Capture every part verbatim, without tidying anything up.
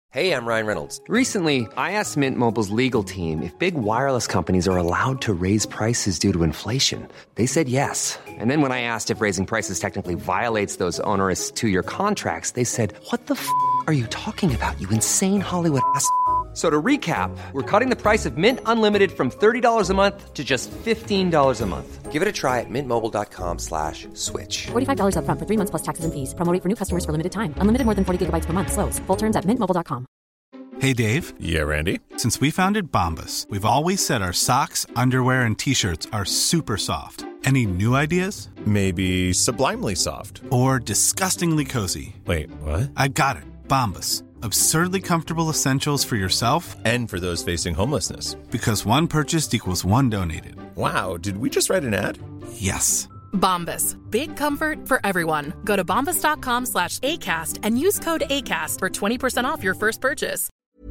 Hey, I'm Ryan Reynolds. Recently, I asked Mint Mobile's legal team if big wireless companies are allowed to raise prices due to inflation. They said yes. And then when I asked if raising prices technically violates those onerous two-year contracts, they said, what the f*** are you talking about, you insane Hollywood ass f- So to recap, we're cutting the price of Mint Unlimited from thirty dollars a month to just fifteen dollars a month. Give it a try at mintmobile.com slash switch. forty-five dollars up front for three months plus taxes and fees. Promo rate for new customers for limited time. Unlimited more than forty gigabytes per month. Slows full terms at mint mobile dot com. Hey, Dave. Yeah, Randy. Since we founded Bombas, we've always said our socks, underwear, and T-shirts are super soft. Any new ideas? Maybe sublimely soft. Or disgustingly cozy. Wait, what? I got it. Bombas. Absurdly comfortable essentials for yourself and for those facing homelessness. Because one purchased equals one donated. Wow, did we just write an ad? Yes. Bombas. Big comfort for everyone. Go to bombas.com slash ACAST and use code ACAST for twenty percent off your first purchase.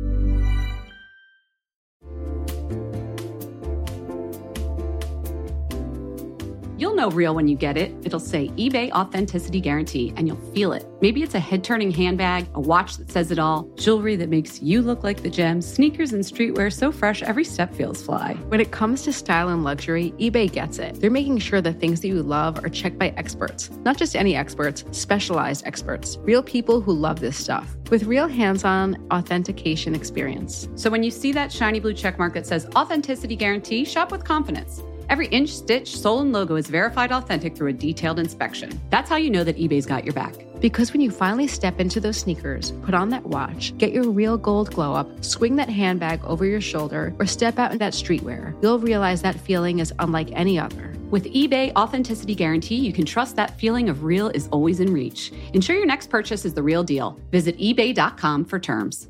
You'll know real when you get it. It'll say eBay Authenticity Guarantee, and you'll feel it. Maybe it's a head-turning handbag, a watch that says it all, jewelry that makes you look like the gems, sneakers and streetwear so fresh every step feels fly. When it comes to style and luxury, eBay gets it. They're making sure the things that you love are checked by experts. Not just any experts, specialized experts. Real people who love this stuff. With real hands-on authentication experience. So when you see that shiny blue checkmark that says Authenticity Guarantee, shop with confidence. Every inch, stitch, sole, and logo is verified authentic through a detailed inspection. That's how you know that eBay's got your back. Because when you finally step into those sneakers, put on that watch, get your real gold glow up, swing that handbag over your shoulder, or step out in that streetwear, you'll realize that feeling is unlike any other. With eBay Authenticity Guarantee, you can trust that feeling of real is always in reach. Ensure your next purchase is the real deal. Visit ebay dot com for terms.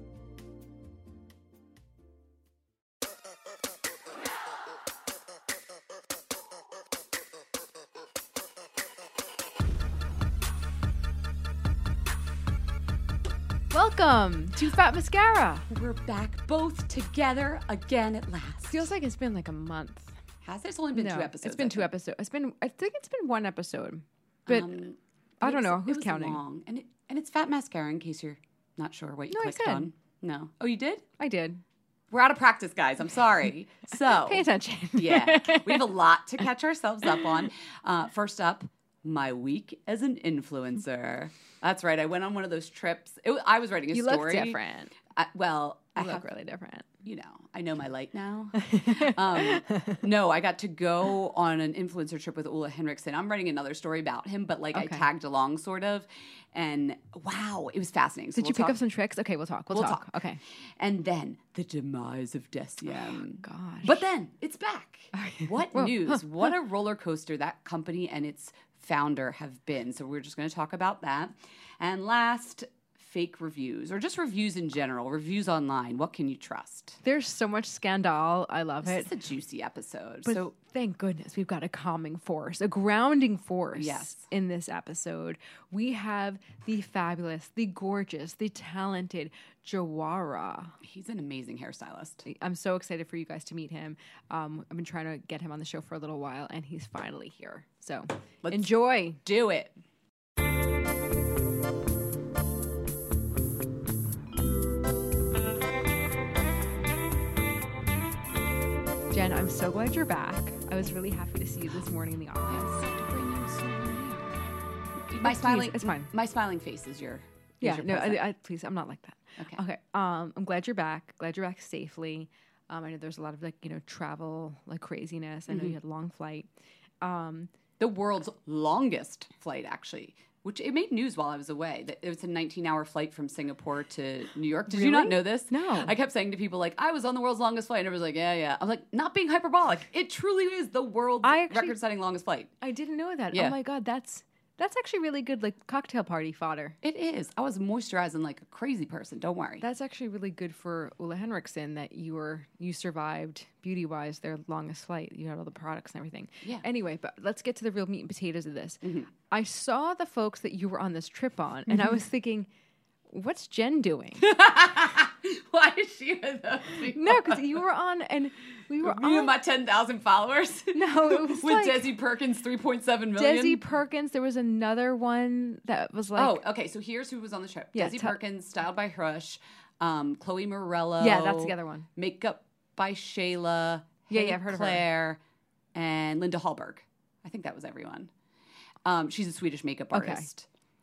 Welcome to Fat Mascara. We're back both together again at last. Feels like it's been like a month. Has it? It's only been no, two episodes. It's been two episodes. It's been. I think it's been one episode, but um, I don't know who's it was counting. Long. And it, and it's Fat Mascara. In case you're not sure what you no, clicked I said. on. No. Oh, you did? I did. We're out of practice, guys. I'm sorry. So pay attention. Yeah, we have a lot to catch ourselves up on. Uh, first up, my week as an influencer. That's right. I went on one of those trips. It, I was writing a you story. You look different. I, well, you I look have, really different. You know, I know my light now. um, no, I got to go on an influencer trip with Ole Henriksen. I'm writing another story about him, but like okay. I tagged along sort of. And wow, it was fascinating. So Did we'll you pick talk. up some tricks? Okay, we'll talk. We'll, we'll talk. talk. Okay. And then the demise of Deciem. Oh, gosh. But then it's back. What news? What a roller coaster that company and its founder have been. So we're just going to talk about that. And last, fake reviews, or just reviews in general, reviews online. What can you trust? There's so much scandal. I love this it. This is a juicy episode. But so thank goodness we've got a calming force, a grounding force yes. in this episode. We have the fabulous, the gorgeous, the talented Jawara. He's an amazing hairstylist. I'm so excited for you guys to meet him. Um, I've been trying to get him on the show for a little while, and he's finally here. So Let's enjoy. Do it. Jen, I'm so glad you're back. I was really happy to see you this morning in the office. My smiling, it's fine. My smiling face is your. Is yeah, your no, I, I, please, I'm not like that. Okay. Okay. Um, I'm glad you're back. Glad you're back safely. Um, I know there's a lot of like you know travel like craziness. I know mm-hmm. you had a long flight. Um, the world's longest flight, actually. Which it made news while I was away. That it was a nineteen-hour flight from Singapore to New York. Did really? you not know this? No. I kept saying to people, like, I was on the world's longest flight. And everyone's like, yeah, yeah. I'm like, not being hyperbolic. It truly is the world's actually, record-setting longest flight. I didn't know that. Yeah. Oh, my God. That's that's actually really good, like, cocktail party fodder. It is. I was moisturizing like a crazy person. Don't worry. That's actually really good for Ole Henriksen that you were you survived beauty-wise their longest flight. You had all the products and everything. Yeah. Anyway, but let's get to the real meat and potatoes of this. Mm-hmm. I saw the folks that you were on this trip on, and mm-hmm. I was thinking, what's Jen doing? Why is she with us? No, because you were on, and we were Me on. and my ten thousand followers? No, it was with like... Desi Perkins, three point seven million? Desi Perkins. There was another one that was like... Oh, okay, so here's who was on the trip. Yeah, Desi t- Perkins, styled by Hrush. um, Chloe Morello. Yeah, that's the other one. Makeup by Shayla. Yeah, Hey yeah, I've heard of her. Claire, and Linda Hallberg. I think that was everyone. Um, she's a Swedish makeup Okay. artist.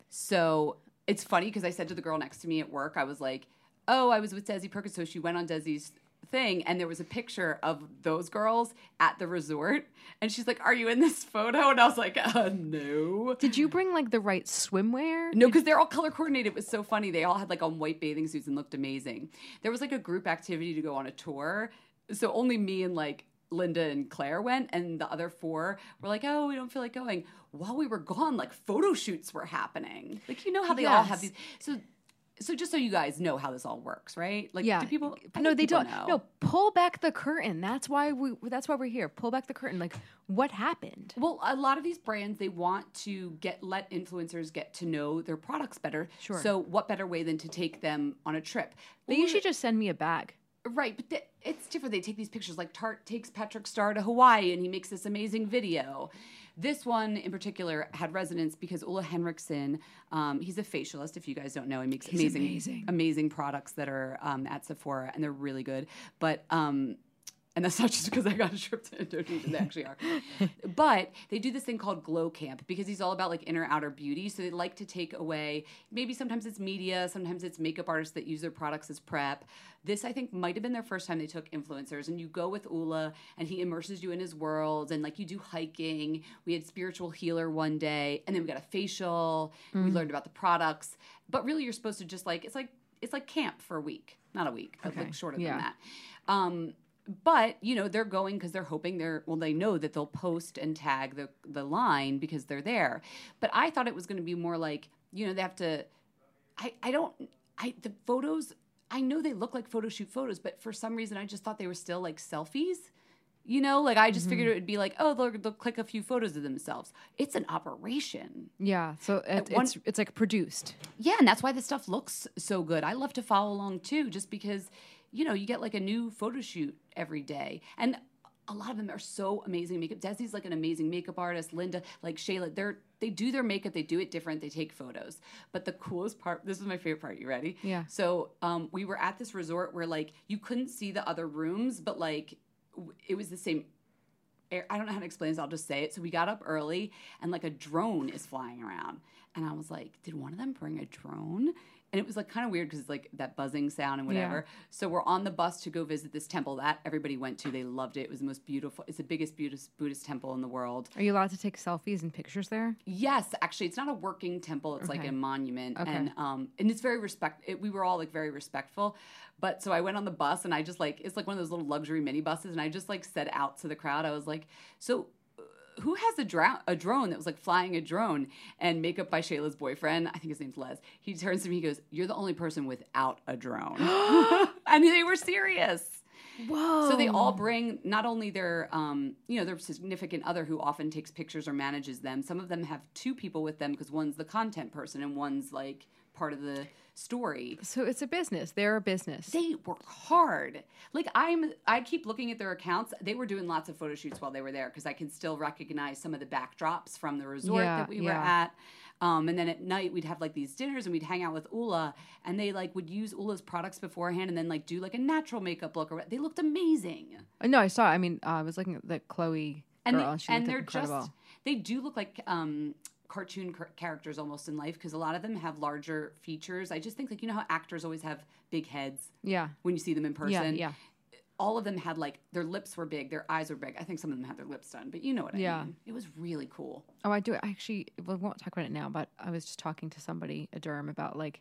So it's funny because I said to the girl next to me at work, I was like, oh, I was with Desi Perkins. So she went on Desi's thing, and there was a picture of those girls at the resort. And she's like, are you in this photo? And I was like, uh, no. Did you bring like the right swimwear? No, because they're all color coordinated. It was so funny. They all had like on white bathing suits and looked amazing. There was like a group activity to go on a tour. So only me and like Linda and Claire went, and the other four were like, oh, we don't feel like going. While we were gone, like photo shoots were happening. Like, you know how they all have these. So so just so you guys know how this all works, right? Like, Yeah. do people I No, think they people don't. know. No, pull back the curtain. That's why we. That's why we're here. Pull back the curtain. Like, what happened? Well, a lot of these brands, they want to get let influencers get to know their products better. Sure. So what better way than to take them on a trip? They Well, usually just send me a bag. Right, but th- it's different. They take these pictures. Like Tarte takes Patrick Starr to Hawaii, and he makes this amazing video. This one in particular had resonance because Ole Henriksen, um, he's a facialist. If you guys don't know, he makes He's amazing, amazing. amazing products that are um, at Sephora, and they're really good. But um, and that's not just because I got a trip to Indonesia; they actually are. But they do this thing called Glow Camp because he's all about like inner outer beauty. So they like to take away. Maybe sometimes it's media, sometimes it's makeup artists that use their products as prep. This, I think, might have been their first time they took influencers. And you go with Ula, and he immerses you in his world. And, like, you do hiking. We had spiritual healer one day. And then we got a facial. Mm. We learned about the products. But really, you're supposed to just, like, it's like it's like camp for a week. Not a week, but, Okay. like, shorter Yeah. than that. Um, but, you know, they're going because they're hoping they're, well, they know that they'll post and tag the, the line because they're there. But I thought it was going to be more like, you know, they have to, I, I don't, I, the photos, I know they look like photo shoot photos, but for some reason I just thought they were still like selfies. You know, like I just Mm-hmm. figured it would be like, oh, they'll, they'll click a few photos of themselves. It's an operation. Yeah, so it, one- it's it's like produced. Yeah, and that's why the stuff looks so good. I love to follow along too, just because, you know, you get like a new photo shoot every day. And a lot of them are so amazing makeup. Desi's like an amazing makeup artist. Linda, like Shayla, they're they do their makeup, they do it different, they take photos. But the coolest part, this is my favorite part, you ready? Yeah. So um, we were at this resort where like you couldn't see the other rooms, but like w- it was the same air. I don't know how to explain this, I'll just say it. So we got up early and like a drone is flying around. And I was like, did one of them bring a drone? And it was like kind of weird because it's like that buzzing sound and whatever. Yeah. So we're on the bus to go visit this temple that everybody went to. They loved it. It was the most beautiful. It's the biggest Buddhist, Buddhist temple in the world. Are you allowed to take selfies and pictures there? Yes, actually, it's not a working temple. It's like Okay. a monument, Okay. and um, and it's very respect. It, we were all like very respectful, but so I went on the bus, and I just like it's like one of those little luxury mini buses, and I just like said out to the crowd, I was like, so. Who has a, dra- a drone that was like flying a drone? And Makeup by Shayla's boyfriend, I think his name's Les, he turns to me, he goes, you're the only person without a drone. And they were serious. Whoa. So they all bring not only their, um, you know, their significant other who often takes pictures or manages them. Some of them have two people with them because one's the content person and one's like part of the story. So it's a business. They're a business. They work hard. Like I'm, I keep looking at their accounts. They were doing lots of photo shoots while they were there because I can still recognize some of the backdrops from the resort Yeah, that we were yeah. at. Um, and then at night we'd have like these dinners and we'd hang out with Ula, and they like would use Ula's products beforehand and then like do like a natural makeup look. Or they looked amazing. Uh, No, I saw. I mean, uh, I was looking at the Chloe And girl. they, she and looked they're incredible. just they do look like um, cartoon car- characters almost in life because a lot of them have larger features. I just think like you know how actors always have big heads Yeah. when you see them in person. Yeah, yeah. All of them had like their lips were big, their eyes were big. I think some of them had their lips done, but you know what I Yeah. mean. It was really cool. Oh, I do. I actually, we won't talk about it now, but I was just talking to somebody, a derm, about like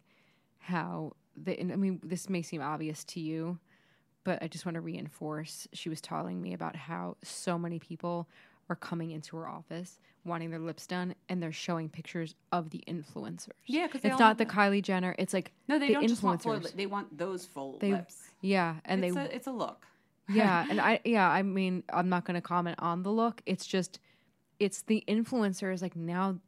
how the, and I mean, this may seem obvious to you, but I just want to reinforce. She was telling me about how so many people are coming into her office wanting their lips done, and they're showing pictures of the influencers. Yeah, 'cause they it's all not have the that. Kylie Jenner. It's like No, they the don't influencers. just want full. li- They want those full They- lips. Yeah, and it's they a, it's a look. yeah, and I yeah, I mean, I'm not going to comment on the look. It's just, it's the influencers. Like now, this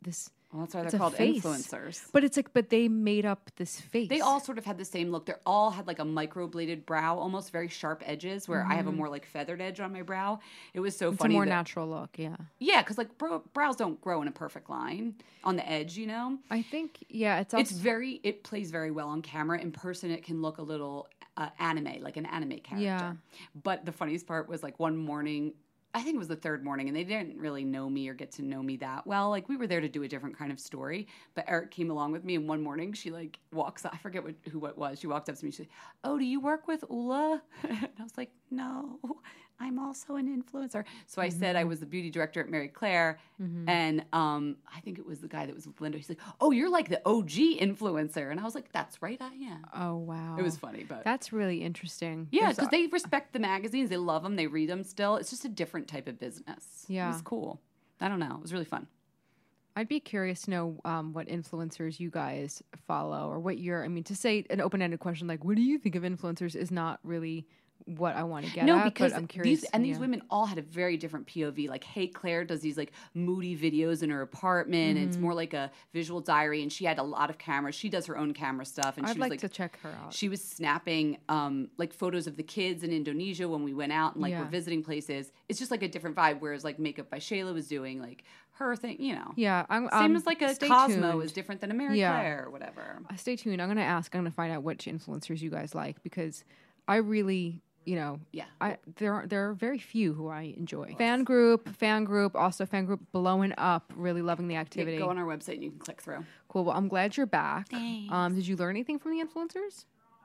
Well, that's why it's they're a called face. influencers. But it's like, but they made up this face. They all sort of had the same look. They all had like a microbladed brow, almost very sharp edges, where mm-hmm. I have a more like feathered edge on my brow. It was so it's funny. It's a more that, natural look, yeah. Yeah, because like brow, brows don't grow in a perfect line on the edge, you know? I think, yeah, it's also... It's very, it plays very well on camera. In person, it can look a little uh, anime, like an anime character. Yeah. But the funniest part was like one morning... I think it was the third morning, and they didn't really know me or get to know me that well. Like, we were there to do a different kind of story, but Eric came along with me, and one morning she, like, walks, I forget what, who it was. She walked up to me, she said, oh, do you work with Ula? And I was like, no, I'm also an influencer. So I mm-hmm. said I was the beauty director at Mary Claire, mm-hmm. and um, I think it was the guy that was with Linda. He's like, oh, you're like the O G influencer. And I was like, that's right, I am. Oh, wow. It was funny, but. That's really interesting. Yeah, because they respect the magazines. They love them. They read them still. It's just a different type of business. Yeah. It was cool. I don't know. It was really fun. I'd be curious to know um, what influencers you guys follow or what you're, I mean, to say an open-ended question like, what do you think of influencers is not really what I want to get no, at, because but I'm curious. These, and yeah. these women all had a very different P O V. Like, Hey Claire does these like moody videos in her apartment. Mm-hmm. And it's more like a visual diary. And she had a lot of cameras. She does her own camera stuff. And I'd she was like, like to check her out. She was snapping um, like photos of the kids in Indonesia when we went out and like yeah. we're visiting places. It's just like a different vibe. Whereas like Makeup by Shayla was doing like her thing, you know. Yeah. I'm, Same um, as like a stay Cosmo tuned. is different than a Mary yeah. Claire or whatever. Uh, stay tuned. I'm going to ask. I'm going to find out which influencers you guys like because I really... You know, yeah. I, there are there are very few who I enjoy. Fan group, fan group, also fan group blowing up. Really loving the activity. Yeah, go on our website and you can click through. Cool. Well, I'm glad you're back. Thanks. Um, did you learn anything from the influencers?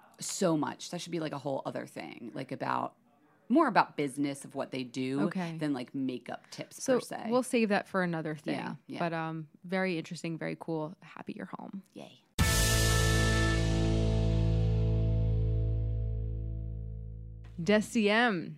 So much. That should be like a whole other thing, like about more about business of what they do okay. than like makeup tips so per se. We'll save that for another thing. Yeah, yeah. But um, very interesting, very cool. Happy you're home. Yay. Deciem.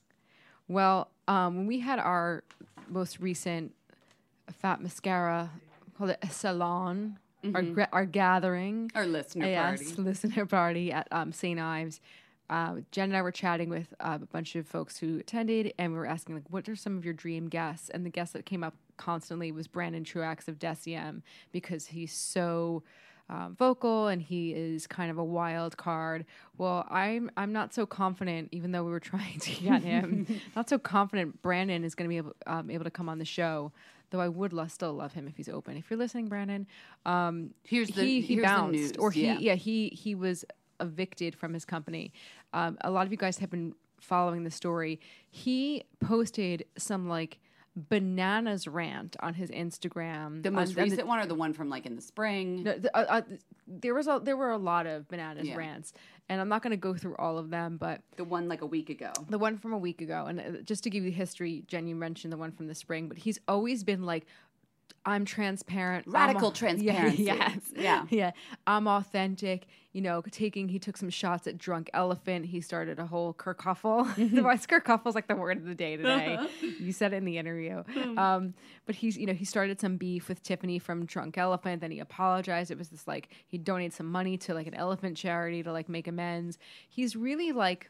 Well, um, when we had our most recent Fat Mascara, called it a salon, mm-hmm. our gra- our gathering, our listener yes, party, listener party at um, Saint Ives. Uh, Jen and I were chatting with uh, a bunch of folks who attended, and we were asking like, "What are some of your dream guests?" And the guest that came up constantly was Brandon Truax of Deciem because he's so. Um, vocal and he is kind of a wild card. Well, I'm I'm not so confident, even though we were trying to get him. Not so confident Brandon is going to be able um, able to come on the show. Though I would lo- still love him if he's open. If you're listening, Brandon, um, here's the he, he here's bounced the news. or he yeah. yeah he he was evicted from his company. Um, a lot of you guys have been following the story. He posted some like. Bananas rant on his Instagram. The most on, recent on the, one, or the one from like in the spring? The, the, uh, uh, there was a, there were a lot of bananas yeah. rants, and I'm not going to go through all of them, but the one like a week ago, the one from a week ago, and uh, just to give you history, Jen, you mentioned the one from the spring, but he's always been like. I'm transparent. Radical I'm, transparency. Yeah, yes. Yeah. Yeah. I'm authentic. You know, taking, he took some shots at Drunk Elephant. He started a whole kerfuffle. Why kerfuffle's like the word of the day today. You said it in the interview. Um, but he's, you know, he started some beef with Tiffany from Drunk Elephant. Then he apologized. It was this like, he donated some money to like an elephant charity to like make amends. He's really like,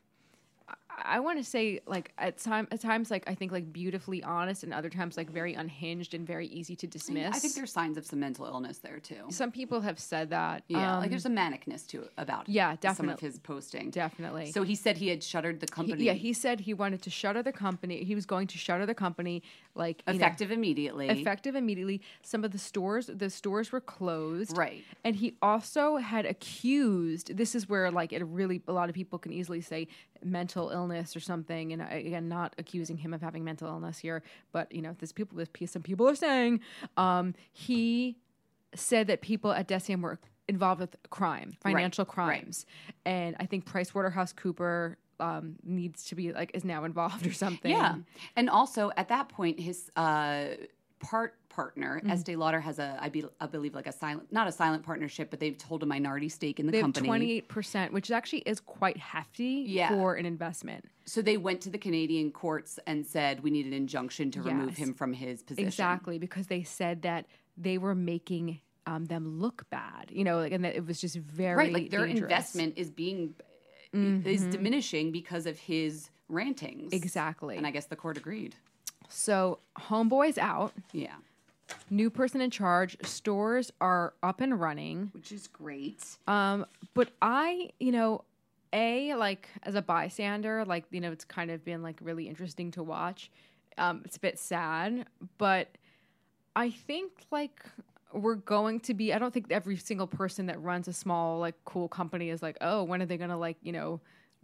I want to say, like, at time at times, like I think, like beautifully honest, and other times, like very unhinged and very easy to dismiss. I think there's signs of some mental illness there too. Some people have said that. Yeah, um, like there's a manicness to about. Yeah, definitely. Some of his posting, definitely. So he said he had shuttered the company. He, yeah, he said he wanted to shutter the company. He was going to shutter the company, like effective know, immediately. Effective immediately. Some of the stores, the stores were closed. Right. And he also had accused. This is where, like, it really a lot of people can easily say mental illness or something. And again, not accusing him of having mental illness here, but you know, there's people. There's some people are saying um, he said that people at Deciem were involved with crime, financial right, crimes, right. and I think PricewaterhouseCooper um, needs to be like is now involved or something. Yeah, and also at that point, his uh, part partner Mm-hmm. Estee Lauder has a I, be, I believe like a silent not a silent partnership, but they've hold a minority stake in the they company. Have twenty-eight percent, which actually is quite hefty yeah. for an investment. So they went to the Canadian courts and said we need an injunction to yes. remove him from his position. Exactly, because they said that they were making um, them look bad, you know, like, and that it was just very right. Like their dangerous. investment is being mm-hmm. is diminishing because of his rantings. Exactly, and I guess the court agreed. So Homeboy's out. Yeah. new person in charge. Stores are up and running, which is great. Um, but I, you know, a like as a bystander, like you know, it's kind of been like really interesting to watch. Um, it's a bit sad, but I think like we're going to be. I don't think every single person that runs a small like cool company is like, oh, when are they gonna like you know.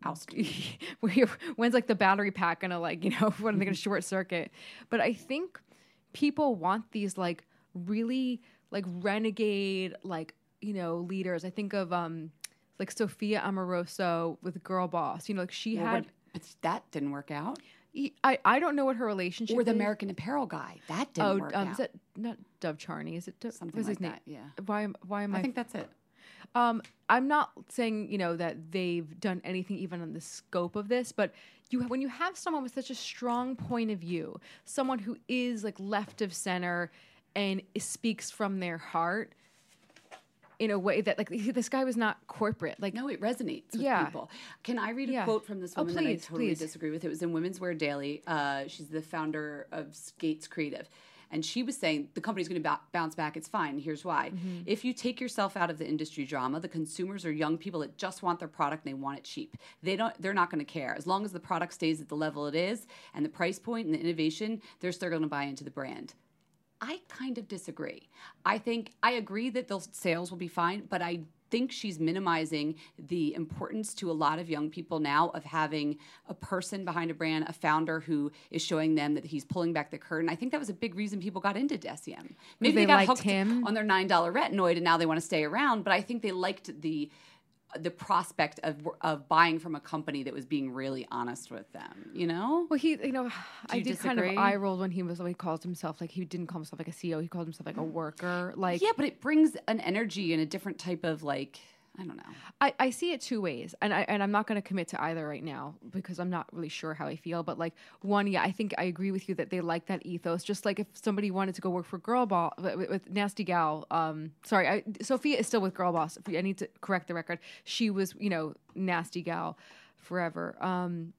When's like the battery pack gonna like you know when are they gonna short circuit? But I think people want these like really like renegade like you know leaders. I think of um like Sophia Amoruso with Girl Boss. You know, like she well, had but that didn't work out. I, I don't know what her relationship or the is. American Apparel guy that didn't oh, work um, out. Is that not Dove Charney? Is it Dove, something what's like his name? that? Yeah. Why am why am I? I think that's it. Um, I'm not saying, you know, that they've done anything even on the scope of this, but you when you have someone with such a strong point of view, someone who is like left of center and speaks from their heart in a way that like this guy was not corporate. Like no, it resonates with yeah. people. Can I read a yeah. quote from this oh, woman please, that I totally please. disagree with? It was in Women's Wear Daily. Uh, she's the founder of Skates Creative. And she was saying the company's going to b- bounce back. It's fine. Here's why. Mm-hmm. If you take yourself out of the industry drama, the consumers are young people that just want their product and they want it cheap. They don't. They're not going to care as long as the product stays at the level it is and the price point and the innovation. They're still going to buy into the brand. I kind of disagree. I think I agree that those sales will be fine, but I think she's minimizing the importance to a lot of young people now of having a person behind a brand, a founder who is showing them that he's pulling back the curtain. I think that was a big reason people got into Deciem. Maybe they, they got liked hooked him on their nine dollar retinoid and now they want to stay around, but I think they liked the the prospect of of buying from a company that was being really honest with them, you know? Well, he, you know, Do I you did disagree? kind of eye rolled when he was, when he called himself, like, he didn't call himself like a C E O, he called himself like a worker. Like, yeah, but it brings an energy and a different type of like, I don't know. I, I see it two ways, and I and I'm not going to commit to either right now because I'm not really sure how I feel. But like one, yeah, I think I agree with you that they like that ethos. Just like if somebody wanted to go work for Girl Boss with, with Nasty Gal, um, sorry, I, Sophia is still with Girl Boss. I need to correct the record. She was, you know, Nasty Gal forever. Um,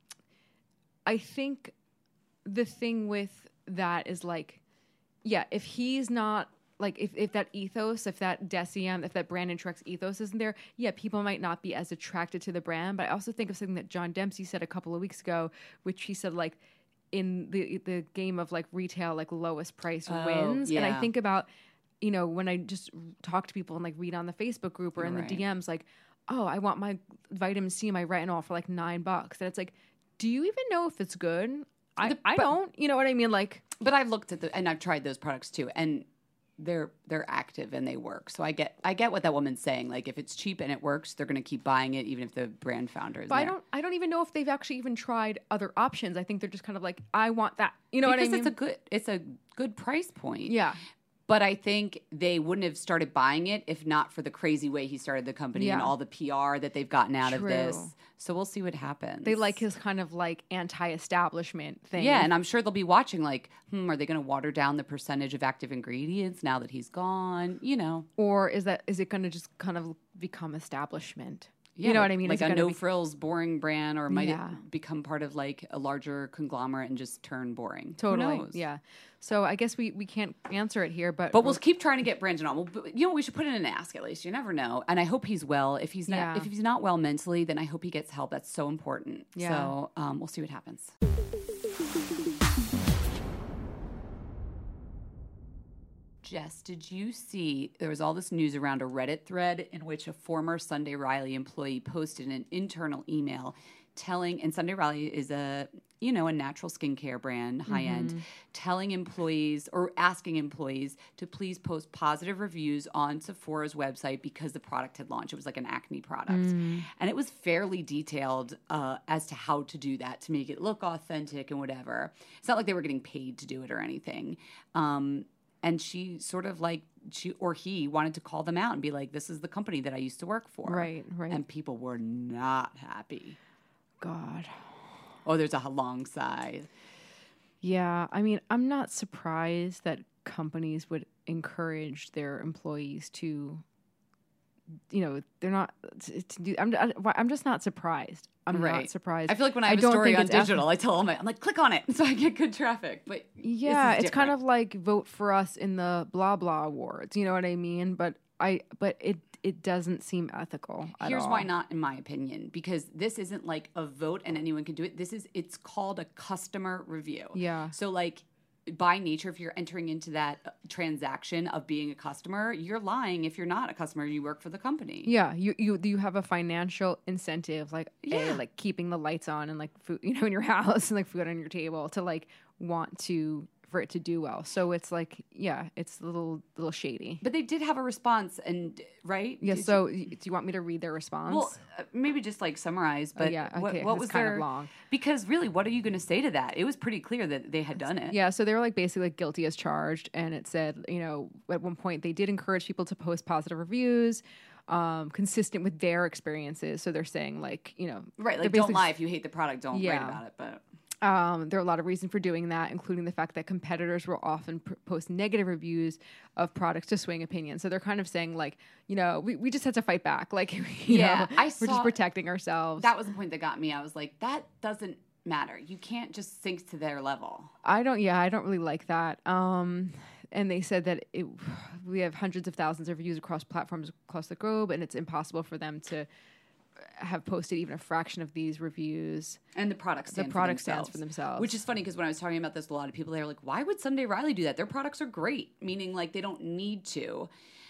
I think the thing with that is like, yeah, if he's not. Like if, if that ethos, if that Deciem, if that Brandon Truex ethos isn't there, yeah, people might not be as attracted to the brand. But I also think of something that John Dempsey said a couple of weeks ago, which he said like in the the game of like retail, like lowest price Oh, wins. And I yeah. think about, you know, when I just talk to people and like read on the Facebook group or You're in right. the D Ms, like, oh, I want my vitamin C, my retinol for like nine bucks. And it's like, do you even know if it's good? I, The- I but- don't. You know what I mean? Like, But I've looked at the and I've tried those products too, and they're they're active and they work. So I get I get what that woman's saying. Like if it's cheap and it works, they're going to keep buying it, even if the brand founder is But I there. don't. I don't even know if they've actually even tried other options. I think they're just kind of like, I want that. You know because what I mean? it's a good it's a good price point. Yeah. But I think they wouldn't have started buying it if not for the crazy way he started the company and Yeah. all the P R that they've gotten out True. of this. So we'll see what happens. They like his kind of like anti-establishment thing. Yeah, and I'm sure they'll be watching like, hmm, are they going to water down the percentage of active ingredients now that he's gone? You know. Or is that is it going to just kind of become establishment? Yeah, you know like, what I mean? Like Is it a gonna no be- frills boring brand, or might Yeah. it become part of like a larger conglomerate and just turn boring? Who Totally. knows? Yeah. So I guess we, we can't answer it here, but But we'll keep trying to get Brandon on. Well, but, you know, we should put in an ask at least. You never know. And I hope he's well. If he's not, Yeah. if he's not well mentally, then I hope he gets help. That's so important. Yeah. So um, we'll see what happens. Jess, did you see there was all this news around a Reddit thread in which a former Sunday Riley employee posted an internal email telling, and Sunday Riley is a, you know, a natural skincare brand, high end, telling employees or asking employees to please post positive reviews on Sephora's website because the product had launched. It was like an acne product. And it was fairly detailed uh, as to how to do that to make it look authentic and whatever. It's not like they were getting paid to do it or anything. Um, And she sort of like, she or he wanted to call them out and be like, this is the company that I used to work for. Right, right. And people were not happy. God. Oh, there's a long sigh. Yeah, I mean, I'm not surprised that companies would encourage their employees to, you know, they're not to do. I'm I'm just not surprised. I'm Right. not surprised. I feel like when I have a don't story think on it's eth- digital, I tell all my, I'm like, click on it so I get good traffic. But Yeah, this is it's kind different. of like vote for us in the blah blah awards. You know what I mean? But I but it it doesn't seem ethical. At Here's all. why not, in my opinion, because this isn't like a vote and anyone can do it. This is, it's called a customer review. Yeah. So like by nature, if you're entering into that transaction of being a customer, you're lying if you're not a customer, you work for the company. Yeah, you you you have a financial incentive, like Yeah. a like keeping the lights on and like food, you know, in your house and like food on your table to like want to for it to do well. So it's like, yeah, it's a little little shady. But they did have a response, and right? Yeah. Did So you- y- do you want me to read their response? well, uh, maybe just like summarize. But yeah, what, okay, what it's was kind of their long. Because really, what are you going to say to that? It was pretty clear that they had done it. Yeah, so they were like basically like guilty as charged, and it said, you know, at one point they did encourage people to post positive reviews, um, consistent with their experiences. So they're saying like, you know, Right, they're like don't basically lie if you hate the product, don't write Yeah. about it. But Um, there are a lot of reasons for doing that, including the fact that competitors will often pr- post negative reviews of products to swing opinions. So they're kind of saying, like, you know, we, we just had to fight back. Like, you Yeah, know, I we're saw- just protecting ourselves. that was the point that got me. I was like, that doesn't matter. You can't just sink to their level. I don't, yeah, I don't really like that. Um, and they said that it, we have hundreds of thousands of reviews across platforms across the globe, and it's impossible for them to have posted even a fraction of these reviews. And the product stands The product for stands themselves. for themselves. Which is funny because when I was talking about this, a lot of people, they were like, why would Sunday Riley do that? Their products are great, meaning like they don't need to.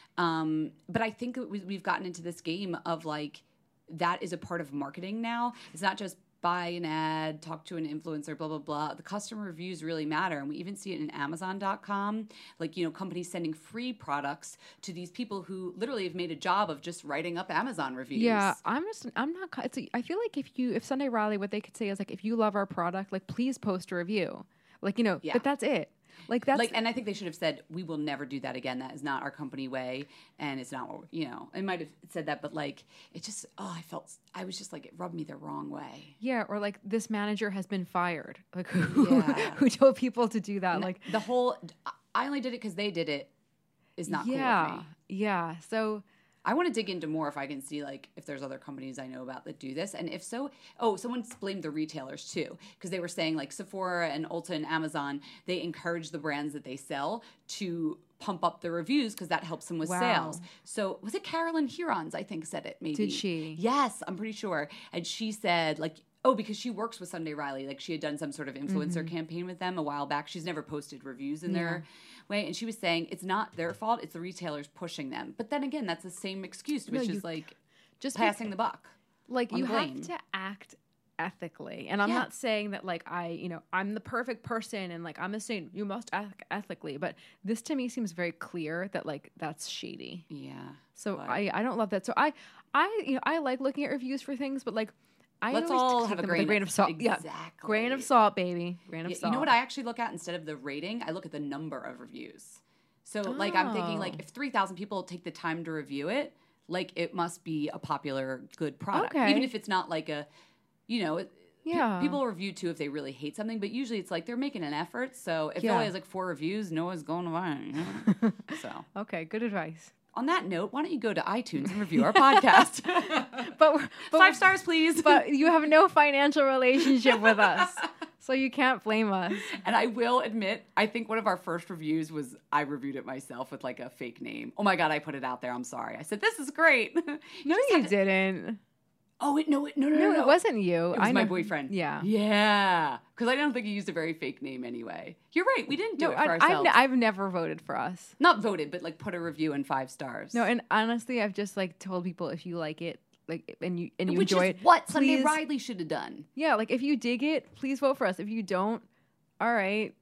Um, but I think that we, we've gotten into this game of like, that is a part of marketing now. It's not just buy an ad, talk to an influencer, blah, blah, blah. The customer reviews really matter. And we even see it in Amazon dot com. Like, you know, companies sending free products to these people who literally have made a job of just writing up Amazon reviews. Yeah, I'm just, I'm not, co- it's a, I feel like if you, if Sunday Riley, what they could say is like, if you love our product, like, please post a review. Like, you know, Yeah. but that's it. Like, that's, like, and I think they should have said, we will never do that again. That is not our company way. And it's not what, we're, you know, it might have said that, but like, it just, oh, I felt, I was just like, it rubbed me the wrong way. yeah, or like, this manager has been fired. Like, who, Yeah. who told people to do that? Like, The whole, I only did it because they did it is not yeah, cool with me. yeah. So, I want to dig into more if I can see like if there's other companies I know about that do this, and if so, oh, someone blamed the retailers too because they were saying like Sephora and Ulta and Amazon, they encourage the brands that they sell to pump up the reviews because that helps them with Wow. sales. So was it Carolyn Hurons? I think said it maybe. Did she? Yes, I'm pretty sure. And she said like. Oh, because she works with Sunday Riley. Like she had done some sort of influencer Mm-hmm. campaign with them a while back. She's never posted reviews in their way. And she was saying it's not their fault. It's the retailers pushing them. But then again, that's the same excuse, which No, you- is like just passing the buck. like, on you blame. have to act ethically. And I'm Yeah. not saying that like I, you know, I'm the perfect person and like I'm a saint. You must act ethically. But this to me seems very clear that like that's shady. Yeah. So but- I, I don't love that. So I, I, you know, I like looking at reviews for things, but like, I Let's always all take have a them with grain a grain of- of salt. Yeah, Exactly. grain of salt, baby. Grain of Yeah, salt. you know what I actually look at instead of the rating? I look at the number of reviews. So like I'm thinking like Oh. if three thousand people take the time to review it, like it must be a popular good product. Okay. Even if it's not like a, you know, it, pe- Yeah. people review too if they really hate something, but usually it's like they're making an effort. So if it Yeah. only has like four reviews, no one's going to buy it. you know? So Okay, good advice. on that note, why don't you go to iTunes and review our podcast? But, we're- but Five stars, please. But you have no financial relationship with us, so you can't blame us. And I will admit, I think one of our first reviews was I reviewed it myself with like a fake name. Oh my God, I put it out there. I'm sorry. I said, this is great. No, you didn't. Oh, it, no, it, no, no, No, no, no. it wasn't you. It was I my know- boyfriend. Yeah. Yeah. Because I don't think he used a very fake name anyway. You're right. We didn't do No, it for I, I've, ourselves. n- I've never voted for us. Not voted, but like put a review in five stars. No, and honestly, I've just like told people if you like it, like, and you and you Which enjoy is it, what Sunday please- Riley should have done. Yeah, like if you dig it, please vote for us. If you don't, all right.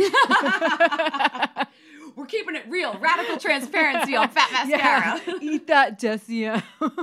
We're keeping it real. Radical transparency on Fat Mascara. Yeah, eat that, Jessia.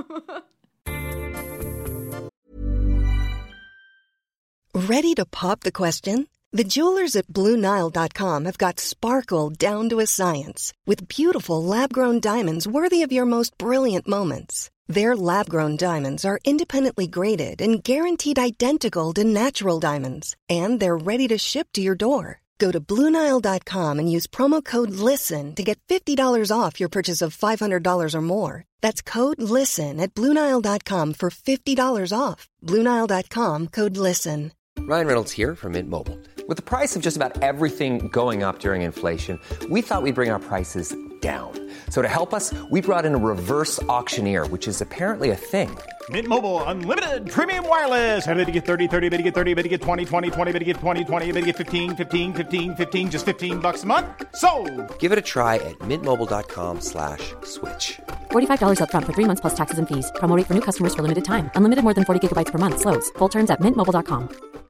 Ready to pop the question? The jewelers at Blue Nile dot com have got sparkle down to a science with beautiful lab-grown diamonds worthy of your most brilliant moments. Their lab-grown diamonds are independently graded and guaranteed identical to natural diamonds, and they're ready to ship to your door. Go to Blue Nile dot com and use promo code LISTEN to get fifty dollars off your purchase of five hundred dollars or more. That's code LISTEN at Blue Nile dot com for fifty dollars off. Blue Nile dot com, code LISTEN. Ryan Reynolds here from Mint Mobile. With the price of just about everything going up during inflation, we thought we'd bring our prices down. So to help us, we brought in a reverse auctioneer, which is apparently a thing. Mint Mobile Unlimited Premium Wireless. How to get thirty, thirty, how to get thirty, how to get twenty, twenty, twenty, how to get twenty, twenty, how to get fifteen, fifteen, fifteen, fifteen, just fifteen bucks a month? Sold! Give it a try at mintmobile.com slash switch. forty-five dollars up front for three months plus taxes and fees. Promo rate for new customers for limited time. Unlimited more than forty gigabytes per month. Slows full terms at mint mobile dot com.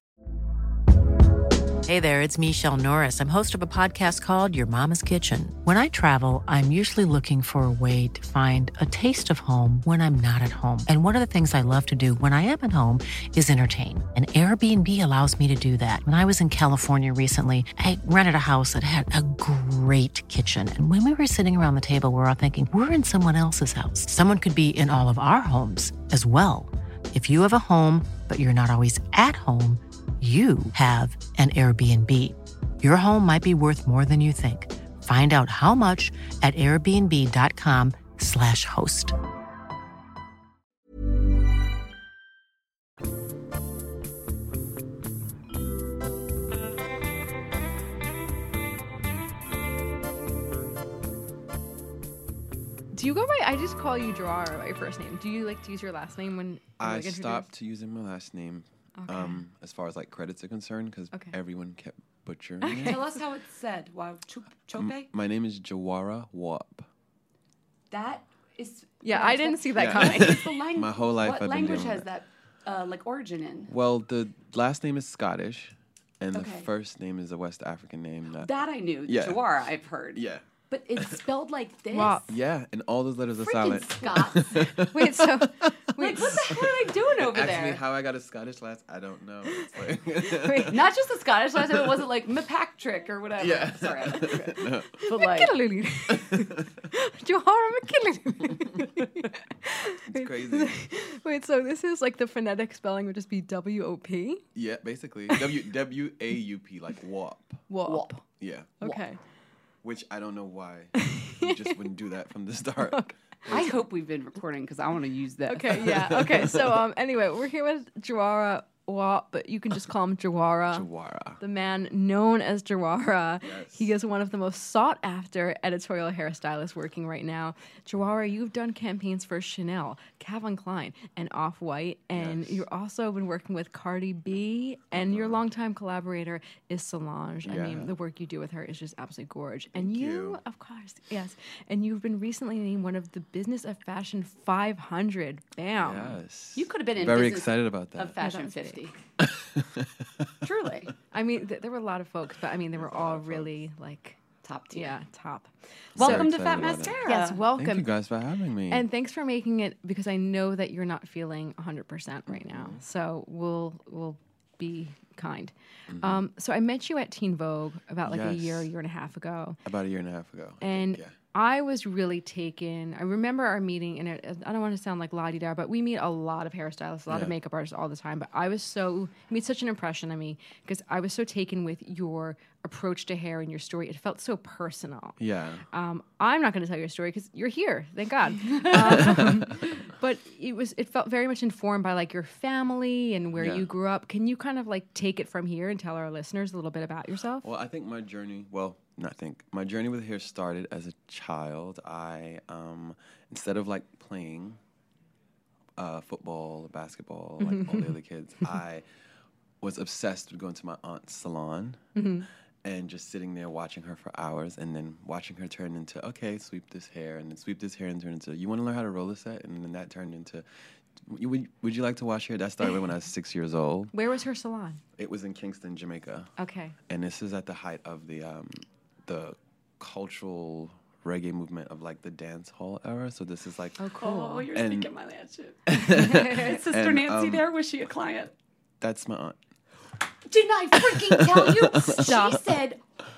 Hey there, it's Michelle Norris. I'm host of a podcast called Your Mama's Kitchen. When I travel, I'm usually looking for a way to find a taste of home when I'm not at home. And one of the things I love to do when I am at home is entertain. And Airbnb allows me to do that. When I was in California recently, I rented a house that had a great kitchen. And when we were sitting around the table, we were all thinking, we're in someone else's house. Someone could be in all of our homes as well. If you have a home, but you're not always at home, you have an Airbnb. Your home might be worth more than you think. Find out how much at airbnb.com slash host. Do you go by? I just call you Jawara by your first name. Do you like to use your last name when? I like, stopped using my last name. Okay. Um, as far as like credits are concerned, because Okay. everyone kept butchering Okay. it. Tell us how it's said. Wow, Chup- Chope? M- my name is Jawara Wap. That is. Yeah, yeah, I it's didn't the- see that Yeah. coming. It's the lang- My whole life What I've been language doing has that, uh, like origin in? Well, the last name is Scottish, and Okay. the first name is a West African name. That, That I knew. Yeah. Jawara, I've heard. yeah. But it's spelled like this. Wap. Yeah, and all those letters are Freaking silent. Scots. Wait, so Like, what the heck are they doing over Actually, there? how I got a Scottish last, I don't know. It's like Not just the Scottish last name, it wasn't like McPatrick or whatever. Yeah. Sorry. I forget. no. But like, Jawara McKinley. It's crazy. Wait, so this is like the phonetic spelling would just be W O P? Yeah, basically. W W A U P, like WAP. Wop. Yeah. Okay. Which I don't know why you just wouldn't do that from the start. I hope we've been recording because I want to use that. Okay, yeah. Okay, so um, anyway, we're here with Jawara Wap, but you can just call him Jawara. Jawara. The man known as Jawara. Yes. He is one of the most sought after editorial hairstylists working right now. Jawara, you've done campaigns for Chanel, Calvin Klein, and Off-White, and Yes. you've also been working with Cardi B, and your longtime collaborator is Solange. I Yeah. mean, the work you do with her is just absolutely gorge. And Thank you, you. of course, yes, and you've been recently named one of the Business of Fashion five hundred. Bam. Yes. You could have been in Very business excited about that. of Fashion Yeah, that was fifty. Truly. I mean, th- there were a lot of folks, but I mean, they were all really like Top tier. yeah, top. Welcome So to Fat excited about it. Mascara. Yes, welcome. Thank you guys for having me. And thanks for making it because I know that you're not feeling one hundred percent right now. Mm-hmm. So we'll we'll be kind. Um, so I met you at Teen Vogue about like a Yes. year, year and a half ago. About a year and a half ago. I And think, yeah. I was really taken. I remember our meeting, and it, I don't want to sound like la-di-da, but we meet a lot of hairstylists, a lot of Yeah. makeup artists all the time. But I was so, you made such an impression on me because I was so taken with your approach to hair and your story. It felt so personal. Yeah. Um, I'm not going to tell your story because you're here, thank God. um, but it was, it felt very much informed by like your family and where Yeah. you grew up. Can you kind of like take it from here and tell our listeners a little bit about yourself? Well, I think my journey, well, not think, my journey with hair started as a child. I, um, instead of like playing uh, football or basketball like all the other kids, I was obsessed with going to my aunt's salon and just sitting there watching her for hours and then watching her turn into, okay, sweep this hair and then sweep this hair and turn into, you want to learn how to roll a set? And then that turned into, you- would, would you like to wash hair? That started when I was six years old. Where was her salon? It was in Kingston, Jamaica. Okay. And this is at the height of the um, the cultural reggae movement of like the dance hall era. So this is like Oh, cool. Oh, you're And- speaking my language. Sister And, Nancy um, there, was she a client? that's my aunt. Didn't I freaking tell you? Stop. She said,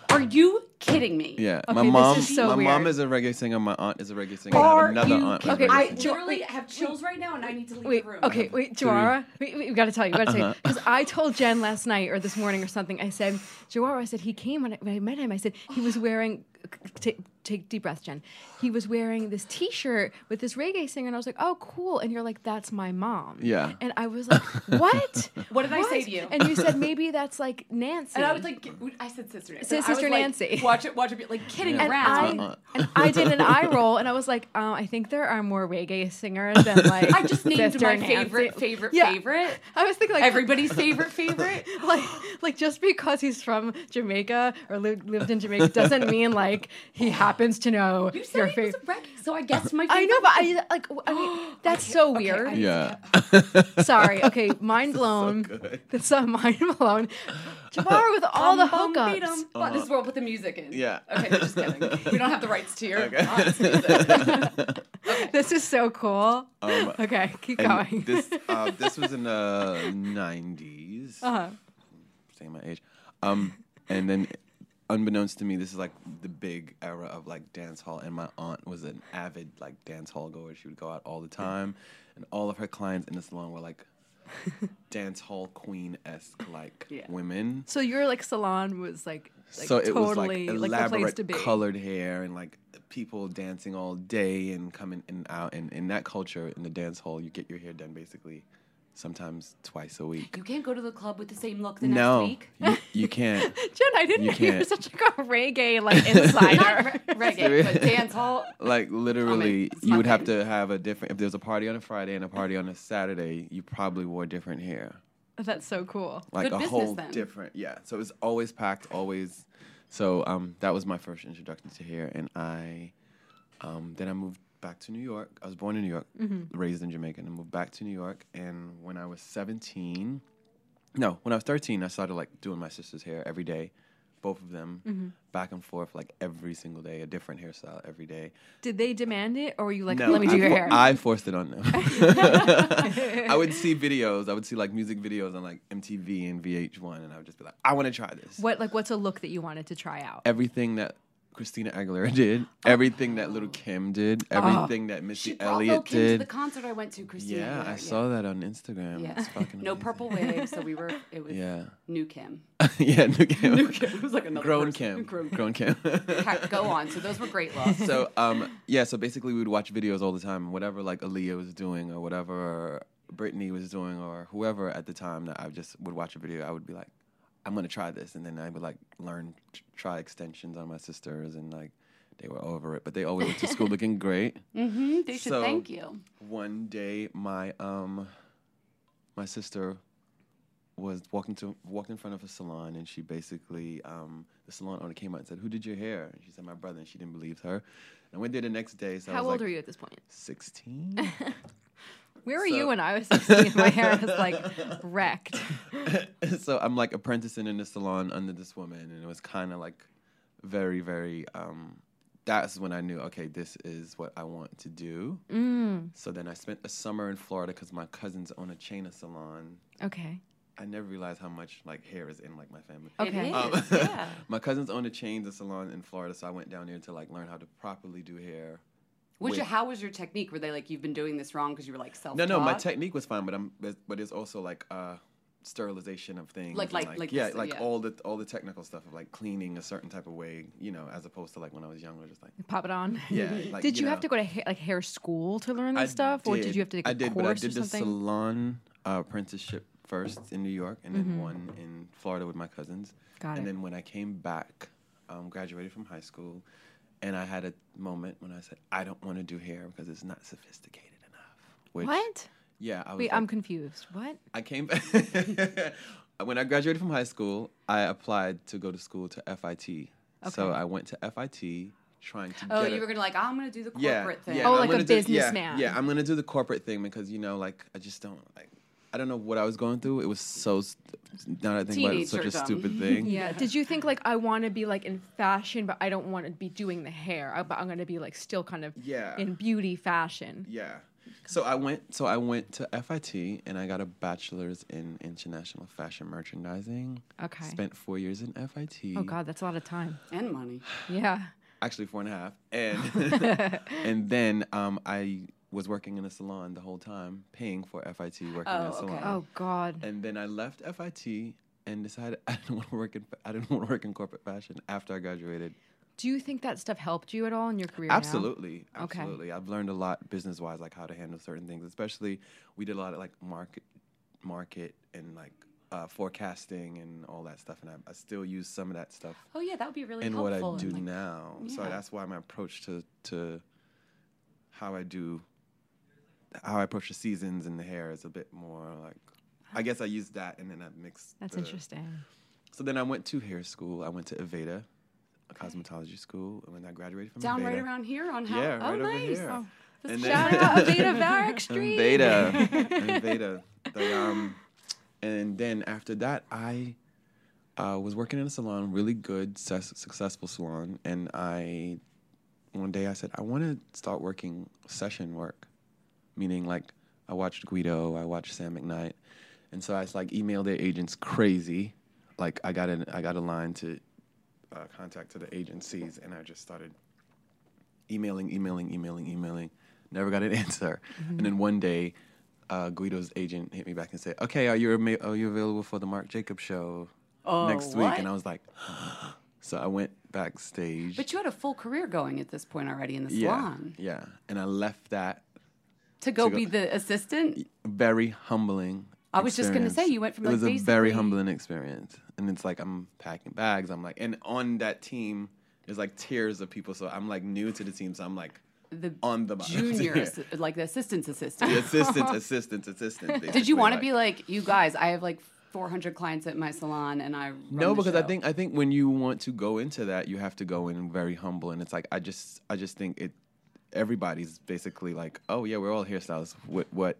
Are you kidding me? Yeah, Okay, my this mom. is so my weird. mom is a reggae singer. My aunt is a reggae singer. Are and I have another you aunt. who's a kidding? reggae I singer. literally have chills right now, and I need to leave Wait, the room. okay, wait, Joara, we, we, we got to tell you, we got to tell you, because I told Jen last night or this morning or something. I said, Joara, I said he came when I, when I met him. I said he was wearing. Take, take deep breaths, Jen. He was wearing this T-shirt with this reggae singer, and I was like, "Oh, cool!" And you're like, "That's my mom." Yeah. And I was like, "What? What did I say to you? And you said maybe that's like Nancy. And I was like, I said sister Nancy. Said I was Sister like, Nancy. Watch it, watch it, like kidding and around. I, and I did an eye roll, and I was like, um, I think there are more reggae singers than like. I just named Sister my Nancy. favorite, favorite, Yeah. favorite. I was thinking like Everybody's favorite, favorite. like like just because he's from Jamaica or lived lived in Jamaica doesn't mean like he happens to know You said your he was favorite. a reggae, so I guess my favorite. I know, but I like I mean that's so weird. I- Yeah. Sorry. Okay, mind blown. good. That's so mind blown. Jabbar with all the Bum, bum, beat 'em. hookups. But This is where we'll put the music in. Yeah. Okay, no, just kidding. We don't have the rights to your Okay. aunt's music. This is so cool. Um, Okay, keep and going. This uh, this was in the nineties. uh-huh. Saying my age. Um, and then, unbeknownst to me, this is like the big era of like dance hall. And my aunt was an avid like dance hall goer. She would go out all the time, and all of her clients in the salon were like dance hall queen esque like Yeah. women. So your like salon was like, like so it totally was like like, the place elaborate to be. colored hair and like people dancing all day and coming in and out. And in that culture, in the dance hall, you get your hair done basically sometimes twice a week. You can't go to the club with the same look the No, next week. you, you can't. Jen, I didn't You know you were can't. such like a reggae like insider. Reggae, but dance hall. Like literally, it's you my would have thing. to have a different. If there was a party on a Friday and a party on a Saturday, you probably wore different hair, That's so cool. like Good a business, whole then. different. Yeah, so it was always packed, always. So um, that was my first introduction to hair, and I um, then I moved back to New York. I was born in New York, Mm-hmm. raised in Jamaica, and I moved back to New York. And when I was seventeen, no, when I was thirteen, I started like doing my sister's hair every day, both of them, Mm-hmm. back and forth, like every single day, a different hairstyle every day. Did they demand it, or were you like, No, let me do I your fo- hair? I forced it on them. I would see videos. I would see like music videos on like M T V and V H one, and I would just be like, I want to try this. What like what's a look that you wanted to try out? Everything that Christina Aguilera did, everything that Little Kim did, everything that Missy She brought Lil Elliott Kim to did. the concert I went to, Christina. Yeah, Aguilera, I saw that on Instagram. Yeah. It's fucking No amazing. purple wig, so we were. It was Yeah. new Kim. yeah, New Kim. New Kim. It was like another Grown person. Kim. Grown Grown Kim. Ha- Go on. So those were great looks. so um yeah, so basically we would watch videos all the time, whatever like Aaliyah was doing or whatever Britney was doing or whoever at the time that I just would watch a video, I would be like, I'm gonna try this, and then I would like learn t- try extensions on my sisters, and like they were over it, but they always went to school looking great. Mm-hmm. They should So, thank you. One day, my um my sister was walking to walked in front of a salon, and she basically um the salon owner came out and said, "Who did your hair?" And she said, "My brother," and she didn't believe her. And I went there the next day. So I How was old like, are you at this point? sixteen. Where were So- you when I was sixteen? My hair was like wrecked. So I'm like apprenticing in the salon under this woman, and it was kind of like very, very. Um, that's when I knew, okay, this is what I want to do. Mm, So then I spent a summer in Florida because my cousins own a chain of salon. okay. I never realized how much like hair is in like my family. Okay. It Um, is, yeah. my cousins own a chain of salon in Florida, so I went down there to like learn how to properly do hair. Was with- your, how was your technique? Were they like, you've been doing this wrong because you were like self No, no, my technique was fine, but I'm but but it's also like uh sterilization of things. Like- and, like- like yeah, this, like yeah. all the all the technical stuff of like cleaning a certain type of way, you know, as opposed to like when I was younger, just like Pop it on. yeah. Like, Did you, have know. to go to ha- like hair school to learn this I stuff, or did you have to take a I did, course but I did or the something? salon uh, apprenticeship first in New York, and then one in Florida with my cousins. Got and it. then when I came back, um, graduated from high school, and I had a moment when I said, I don't want to do hair because it's not sophisticated enough. Which, What? Yeah, I was Wait, like, I'm confused. What? I came back. When I graduated from high school, I applied to go to school to F I T. So Okay. I went to F I T trying to Oh, get you a- were gonna like, I'm gonna do the yeah, corporate thing. Yeah, Oh, I'm like a gonna do- yeah, businessman. Yeah, I'm gonna do the corporate thing because you know, like I just don't like. I don't know what I was going through. It was so. St- now that I think about it, it's such a Teenagerdom. stupid thing. Yeah. Did you think like I want to be like in fashion, but I don't want to be doing the hair, I, but I'm going to be like still kind of Yeah. in beauty fashion? Yeah. So I went. So I went to F I T and I got a bachelor's in international fashion merchandising. Okay. Spent four years in F I T. Oh God, that's a lot of time and money. Yeah. Actually, four and a half. And and then um, I was working in a salon the whole time, paying for F I T, working Oh, in a salon. okay. Oh God. And then I left F I T and decided I didn't want to work in I didn't want to work in corporate fashion after I graduated. Do you think that stuff helped you at all in your career? now? Absolutely, Okay. absolutely. I've learned a lot business wise, like how to handle certain things. Especially, we did a lot of like market, market and like uh, forecasting and all that stuff. And I, I still use some of that stuff Oh yeah, that would be really in what helpful. I do and, like, now. So yeah. that's why my approach to to how I do, how I approach the seasons and the hair is a bit more like. I guess I use that and then I mix. That's the- interesting. So then I went to hair school. I went to Aveda, a cosmetology school. And when I graduated from Down Aveda, right around here on how. Yeah, oh, right over nice. here. Oh, And Shout out Aveda Var Extreme. Aveda, Aveda. The, um, and then after that, I uh, was working in a salon, really good, success, successful salon. And I, one day I said, I want to start working session work, meaning like I watched Guido, I watched Sam McKnight. And so I like emailed their agents crazy. Like I got an, I got a line to uh, contact to the agencies, and I just started emailing, emailing, emailing, emailing. Never got an answer. Mm-hmm. And then one day, uh, Guido's agent hit me back and said, "Okay, are you ama- are you available for the Marc Jacobs show Oh, next what? week?" And I was like, so I went backstage. But you had a full career going at this point already in the yeah, salon. yeah. And I left that To go To go- be the assistant. very humbling. I was just gonna experience. say, you went from, it like, was a very basically- humbling experience, and it's like I'm packing bags. I'm like, and on that team, there's like tiers of people, so I'm like new to the team, so I'm like The on the bottom junior, tier. assi- like the assistant's assistant. The assistant, assistant, assistant. Did you want to like, be like, you guys? I have like four hundred clients at my salon, and I run No, the because I show." think I think when you want to go into that, you have to go in very humble, and it's like I just I just think it. Everybody's basically like, oh yeah, we're all hairstylists. What what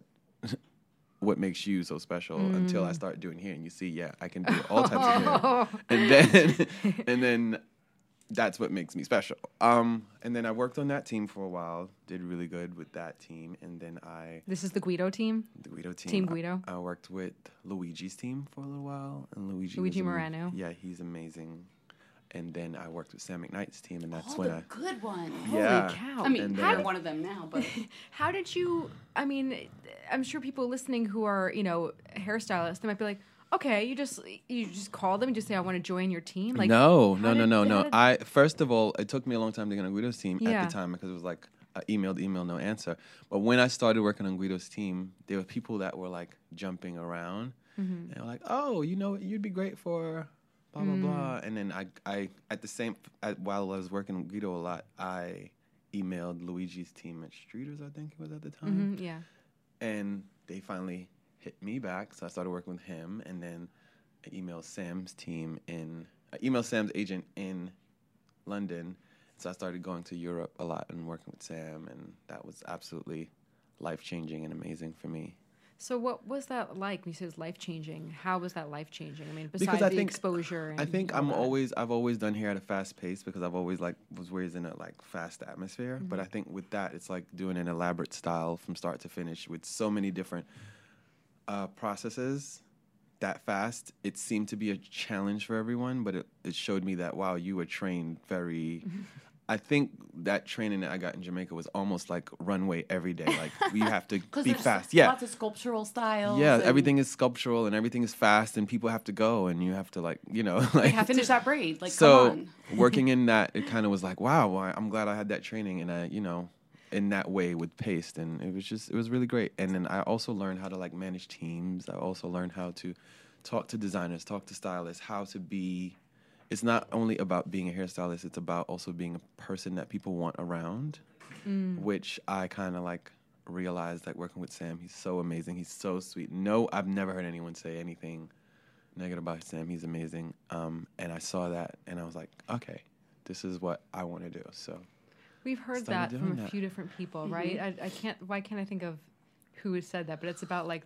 what makes you so special? Mm. Until I start doing hair, and you see, yeah, I can do all types of hair, and then and then that's what makes me special. Um, and then I worked on that team for a while, did really good with that team, and then I This is the Guido team. the Guido team. Team I- Guido. I, worked with Luigi's team for a little while, and Luigi. Luigi was am- Moreno. Yeah, he's amazing. And then I worked with Sam McKnight's team, and that's all when the I. good ones. Yeah. cow. I mean, And I'm then- one of them now, but How did you? I mean, I'm sure people listening who are you know hairstylists, they might be like, okay, you just you just call them and just say I want to join your team. Like no, how no, no, did- no, how no. did- I first of all, it took me a long time to get on Guido's team Yeah. at the time because it was like I emailed, email, no answer. But when I started working on Guido's team, there were people that were like jumping around, Mm-hmm. and they were like, "Oh, you know, you'd be great for blah blah Mm. blah." And then I, I at the same at, while I was working with Guido a lot, I emailed Luigi's team at Streeters, I think it was at the time. Mhm, yeah. And they finally hit me back, so I started working with him, and then I emailed Sam's team in, I emailed Sam's agent in London, so I started going to Europe a lot and working with Sam, and that was absolutely life-changing and amazing for me. So what was that like? You said it was life changing. How was that life changing? I mean, besides Because I the think- exposure. And I think all I'm that. always, I've always done hair at a fast pace because I've always like was raised in a like fast atmosphere. But I think with that, it's like doing an elaborate style from start to finish with so many different uh, processes that fast. It seemed to be a challenge for everyone, but it, it showed me that, wow, you were trained very... I think that training that I got in Jamaica was almost like runway every day. Like, you have to because be there's fast. Yeah. lots of sculptural styles. Yeah, and everything is sculptural and everything is fast and people have to go and you have to like, you know, You like have to finish that braid. Like, so come on. working in that, it kind of was like, wow, well, I'm glad I had that training and I, you know, in that way with paste, and it was just, it was really great. And then I also learned how to like manage teams. I also learned how to talk to designers, talk to stylists, how to be. It's not only about being a hairstylist; it's about also being a person that people want around, Mm. which I kind of like realized. Like working with Sam, he's so amazing. He's so sweet. No, I've never heard anyone say anything negative about Sam. He's amazing, um, and I saw that, and I was like, okay, this is what I want to do. So. We've heard started that from doing a that. few different people, right? I, I can't. Why can't I think of who has said that? But it's about like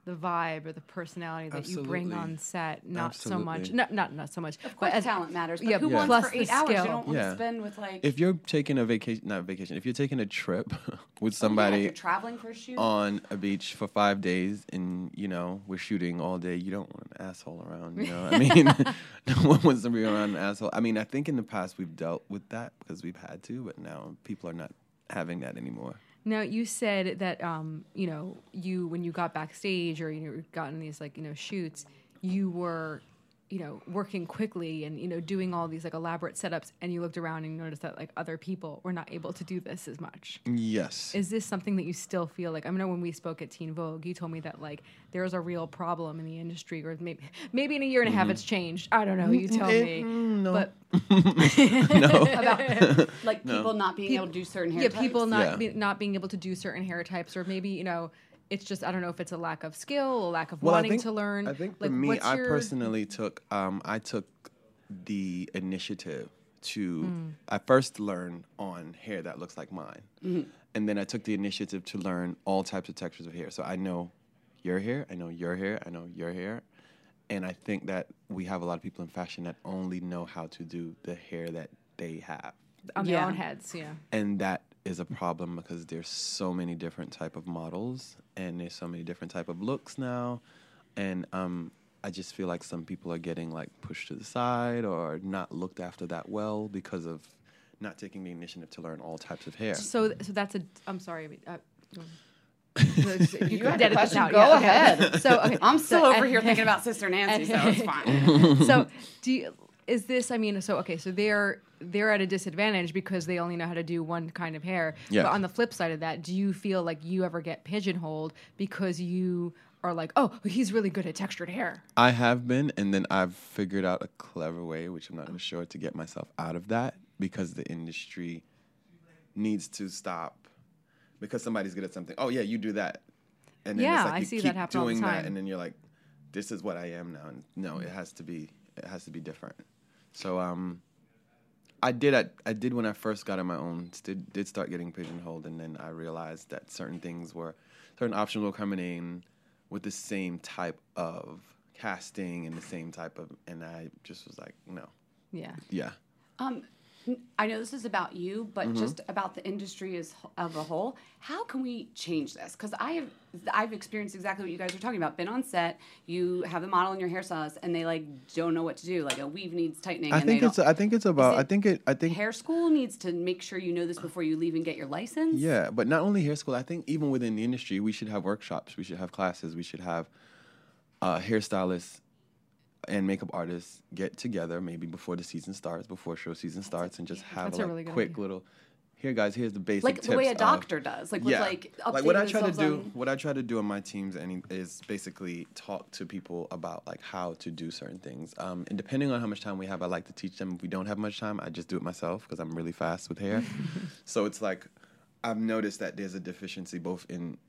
the vibe or the personality that Absolutely. you bring on set, not Absolutely. so much, not not not so much. Of course, but as, talent matters. But yeah, who yeah. wants plus for eight the hours? skill. You don't want Yeah. to spend with like. If you're taking a vacation, not vacation, if you're taking a trip with Oh, yeah, somebody if you're traveling for a shoot. on a beach for five days and, you know, we're shooting all day, you don't want an asshole around, you know? I mean, no one wants to be around an asshole. I mean, I think in the past we've dealt with that because we've had to, but now people are not having that anymore. Now you said that um, you know, you when you got backstage or you know, got in these like, you know, shoots, you were, you know, working quickly and, you know, doing all these like elaborate setups, and you looked around and you noticed that like other people were not able to do this as much. Yes. Is this something that you still feel like? I know when we spoke at Teen Vogue, you told me that like there's a real problem in the industry, or maybe maybe in a year and a half Mhm. it's changed. I don't know. You tell Eh, me. mm, no. But No. About like No. people not being Peop- able to do certain hair yeah, types. people not Yeah. be, not being able to do certain hair types, or maybe you know, it's just I don't know if it's a lack of skill, a lack of Well, I wanting think- to learn. I think like, for me, what's I your- personally took um, I took the initiative to. Mm. I first learned on hair that looks like mine, Mhm. and then I took the initiative to learn all types of textures of hair. So I know your hair, I know your hair, I know your hair, and I think that we have a lot of people in fashion that only know how to do the hair that they have, on their Yeah. own heads. Yeah. and that is a problem because there's so many different type of models and there's so many different type of looks now, and um, I just feel like some people are getting like pushed to the side or not looked after that well because of not taking the initiative to learn all types of hair. So so that's a. I'm sorry. Uh, You had a edit this question? out, Go yeah, okay. ahead. So okay, I'm still so- over here thinking about Sister Nancy, so it's fine. So do you, is this? I mean, so okay, so they're they're at a disadvantage because they only know how to do one kind of hair. Yes. But on the flip side of that, do you feel like you ever get pigeonholed because you are like, oh, he's really good at textured hair? I have been, and then I've figured out a clever way, which I'm not even sure, to get myself out of that because the industry needs to stop because somebody's good at something. Oh yeah, you do that, and then Yeah, it's like I you see keep that happen all the doing that, time. and then you're like, this is what I am now. And no, it has to be, it has to be different. So um, I did I, I did when I first got on my own, did did start getting pigeonholed, and then I realized that certain things were, certain options were coming in with the same type of casting and the same type of, and I just was like, no. Yeah. Yeah. Um, n- I know this is about you, but Mhm. just about the industry as h- of a whole. How can we change this? Because I have I've experienced exactly what you guys are talking about. Been on set, you have the model and your hairstylist, and they like don't know what to do. Like a weave needs tightening. I and think they it's don't- I think it's about Is I it think it I think hair school needs to make sure you know this before you leave and get your license. yeah, but not only hair school, I think even within the industry we should have workshops, we should have classes, we should have uh, hairstylists and makeup artists get together maybe before the season starts, before show season starts, and just have That's a, a like, really good quick idea. little. Here, guys. Here's the basic Like tips. the way a of- doctor does, like with yeah. like like what I updating try to themselves do. on- What I try to do on my teams any, is basically talk to people about like how to do certain things. Um, and depending on how much time we have, I like to teach them. If we don't have much time, I just do it myself because I'm really fast with hair. So it's like I've noticed that there's a deficiency both in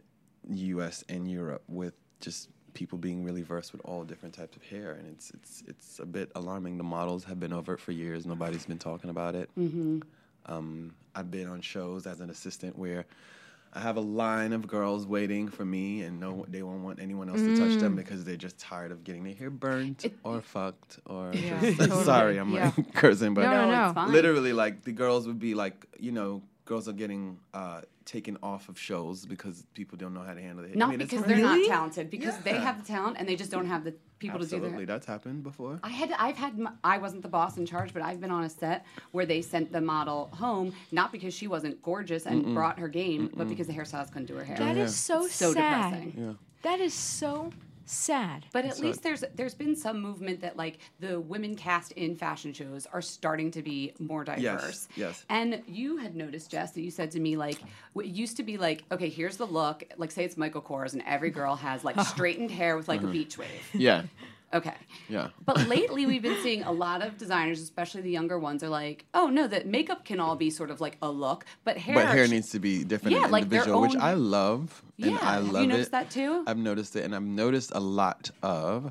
U S and Europe with just people being really versed with all different types of hair, and it's it's it's a bit alarming. The models have been over it for years. Nobody's been talking about it. Mm-hmm. Um, I've been on shows as an assistant where I have a line of girls waiting for me, and no, they won't want anyone else to touch them Mm. because they're just tired of getting their hair burnt or fucked or. Yeah, just, totally. Sorry, I'm Yeah. like cursing, but No, no, no. it's fine. literally, like the girls would be like, you know, girls are getting uh, taken off of shows because people don't know how to handle it. Not I mean, it's because they're really- not talented, because they Yeah. have the talent and they just don't have the people Absolutely, to do their. that's happened before. I had I've had my, I wasn't the boss in charge, but I've been on a set where they sent the model home not because she wasn't gorgeous and Mm-mm. brought her game, but Mm-mm. because the hairstylist couldn't do her hair. That is so It's so sad. depressing. Yeah. That is so sad. But at It's least not- there's there's been some movement that like the women cast in fashion shows are starting to be more diverse. yes. And you had noticed, Jess, that you said to me like it used to be like, okay, here's the look. Like say it's Michael Kors and every girl has like straightened hair with like a beach wave. Yeah, Okay. yeah. But lately, we've been seeing a lot of designers, especially the younger ones, are like, "Oh no, that makeup can all be sort of like a look, but hair." But hair needs to be different Yeah, and like their individual, which own- I love. And Yeah, I have you love noticed it. that too? I've noticed it, and I've noticed a lot of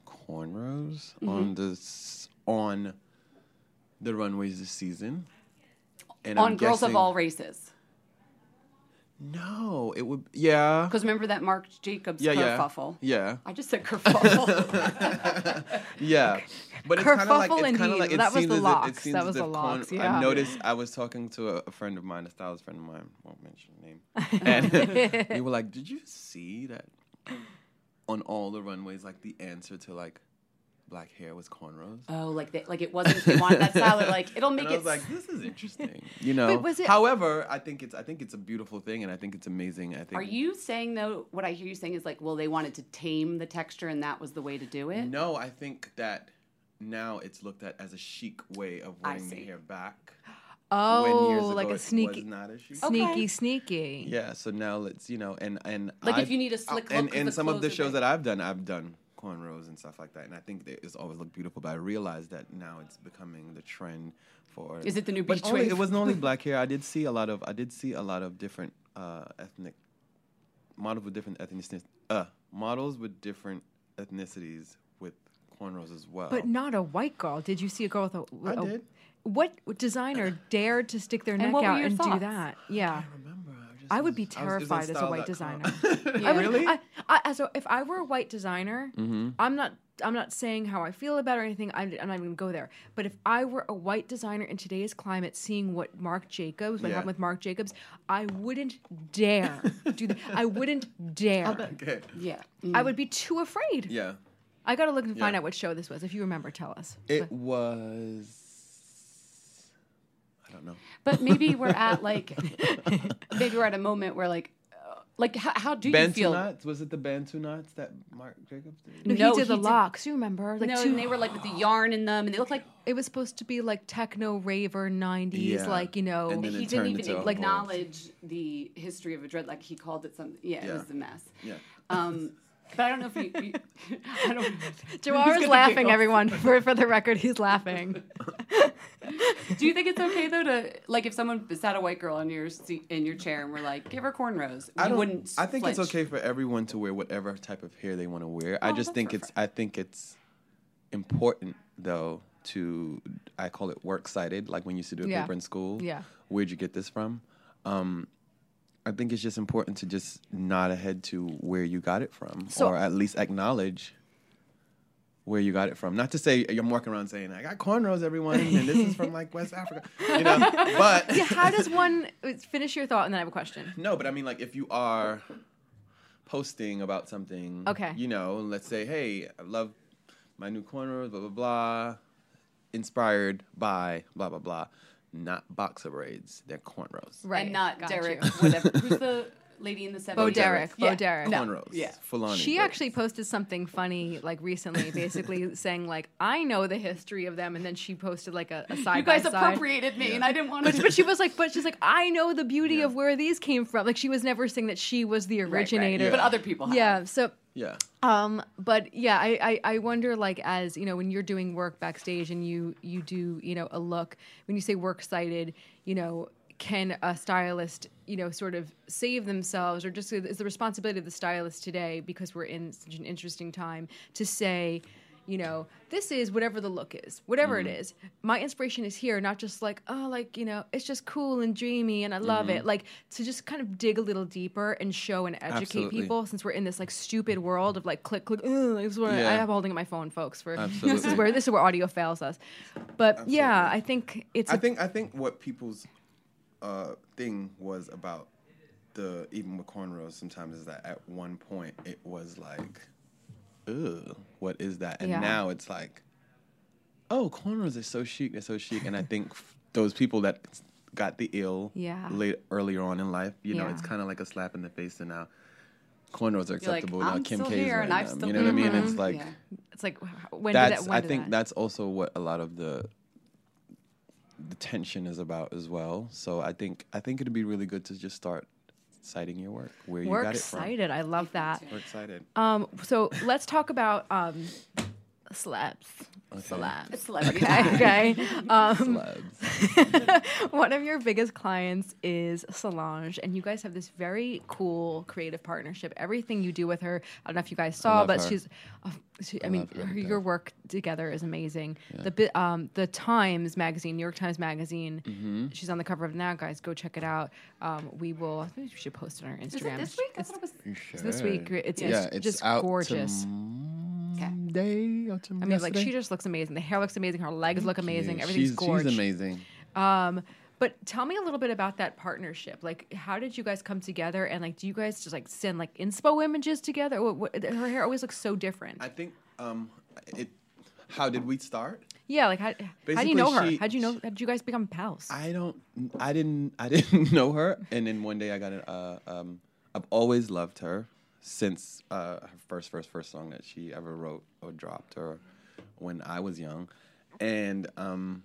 cornrows Mm-hmm. on the s- on the runways this season. And on I'm girls of guessing- all races. No, it would. Yeah. Because remember that Marc Jacobs Yeah, yeah. kerfuffle? Yeah. I just said kerfuffle. Yeah, but it's kind of like Kerfuffle it's kind of indeed. like it That was seems the as if- locks. It seems That as was if the locks, corn- yeah. I noticed. I was talking to a, a friend of mine, a stylist friend of mine. Won't mention name. And we were like, "Did you see that on all the runways? Like the answer to like black hair was cornrows." Oh, like they, like it wasn't. They wanted that style. They're like it'll make And I it. was like, "This is interesting." You know. But was it- However, I think it's I think it's a beautiful thing, and I think it's amazing. I think. Are you saying though? What I hear you saying is like, well, they wanted to tame the texture, and that was the way to do it. No, I think that now it's looked at as a chic way of I wearing the see. hair back. Oh, when years like ago a it sneaky, was not a chic. sneaky, Okay. sneaky. Yeah, so now let's you know, and and Like if I've- you need a slick look, and 'cause and the some of the clothes are shows big. that I've done, I've done cornrows and stuff like that, and I think that it's always looked beautiful. But I realized that now it's becoming the trend for. Is it the new But beach only, wave? it wasn't only black hair. I did see a lot of I did see a lot of different uh, ethnic models with different ethnicities. Uh, models with different ethnicities with cornrows as well. But not a white girl. Did you see a girl with a? I a- did. What designer dared to stick their And neck what were out your and do thoughts? that? Yeah. I remember. I, just I would was- be I was- it was on terrified as a style white dot com. designer. I would, Really? I, I, as a, if I were a white designer, Mm-hmm. I'm not. I'm not saying how I feel about it or anything. I'm, I'm not even going to go there. But if I were a white designer in today's climate, seeing what Marc Jacobs, what Yeah. happened with Marc Jacobs, I wouldn't dare do that. I wouldn't dare. Okay. Yeah. I would be too afraid. Yeah. I got to look and find Yeah. out what show this was. If you remember, tell us. It was. I don't know. But maybe we're at like, maybe we're at a moment where like, uh, like how, how do you Bantu feel? knots? Was it the Bantu knots that Marc Jacobs did? No, No, he did the he did- locks. You remember? Like no, two, and they were like with the yarn in them, and they look like it was supposed to be like techno raver nineties, Yeah. like you know. And then he it didn't turned even into a acknowledge the history of a dread. Like he called it something. Yeah, it Yeah. was a mess. Yeah. Um, but I don't know if you. you I don't. Jawar is gonna laughing, giggle. everyone. For for the record, he's laughing. Do you think it's okay though to like if someone sat a white girl in your seat, in your chair and we're like, give her cornrows? I You don't- wouldn't. I think it's flinch. okay for everyone to wear whatever type of hair they want to wear. I Oh, just that's think it's. I think it's important though to. I call it work cited. Like when you used to do a Yeah. paper in school. Yeah. Where'd you get this from? Um, I think it's just important to just nod ahead to where you got it from, So- or at least acknowledge where you got it from. Not to say you're walking around saying, I got cornrows, everyone, and this is from like West Africa. You know, but Yeah, how does one finish your thought and then I have a question? no, but I mean, like, if you are posting about something, Okay. you know, let's say, hey, I love my new cornrows, blah, blah, blah, inspired by blah, blah, blah. Not boxer braids, they're cornrows. Right, And not got Derek, you. whatever. Who's the lady in the seventies? Bo Derek, Bo Yeah. Derek. No. Cornrows. Yeah. Full on. She actually posted something funny like recently, basically saying like I know the history of them, and then she posted like a, a side. You guys by side. appropriated me, and I didn't want But, to. but she was like, but she's like, I know the beauty of where these came from. Like she was never saying that she was the Right, right. originator. But other people have. Yeah. So Yeah. Um, but yeah, I, I, I wonder like as, you know, when you're doing work backstage and you, you do, you know, a look, when you say work cited, you know, can a stylist, you know, sort of save themselves or just is the responsibility of the stylist today, because we're in such an interesting time, to say, you know, this is whatever the look is, whatever Mm-hmm. it is. My inspiration is here, not just like, oh, like, you know, it's just cool and dreamy and I love it. Like to just kind of dig a little deeper and show and educate Absolutely. people, since we're in this like stupid world of like click, click. Ugh, this is what I, Yeah. I have holding up my phone, folks. For this Absolutely. is where this is where audio fails us. But yeah, I think it's. I a- think I think what people's uh, thing was about the even with cornrows sometimes is that at one point it was like, ugh, what is that? And Yeah. now it's like, oh, cornrows are so chic, they're so chic. And I think f- those people that got the ill Yeah. late earlier on in life, you know, Yeah. it's kind of like a slap in the face. And now cornrows are You're like, acceptable. now I'm Kim still K's here and wearing I've them. still You know what I been mean? It's around. like Yeah. it's like when that's. did that? When I did think that? that's also what a lot of the the tension is about as well. So I think I think it'd be really good to just start citing your work where you Work got it from. cited. I love that. We're excited. Um, so let's talk about um, celebs. Celebs. Celebrity. Okay. okay. Um, Celebs. one of your biggest clients is Solange, and you guys have this very cool creative partnership. Everything you do with her, I don't know if you guys saw, love but her. she's, uh, she, I, I mean, love her her, to your death. work together is amazing. Yeah. The bit, um, the Times magazine, New York Times magazine. Mm-hmm. She's on the cover of it now, guys. Go check it out. Um, we will. I think we should post it on our Instagram. Is it this week? I thought it was. You It's this week. It's, yeah, it's it's just out gorgeous. Day or I mean, like, she just looks amazing. The hair looks amazing. Her legs look amazing. Yeah, Everything's she's, gorgeous. She's amazing. Um, but tell me a little bit about that partnership. Like, how did you guys come together? And like, do you guys just like send like inspo images together? What, what, her hair always looks so different. I think. Um, it. How did we start? Yeah, like how, how do Basically, you know her? she- How do you know? How did you guys become pals? I don't. I didn't. I didn't know her, and then one day I got it. Uh, um, I've always loved her since uh, her first, first, first song that she ever wrote or dropped, or when I was young, and um,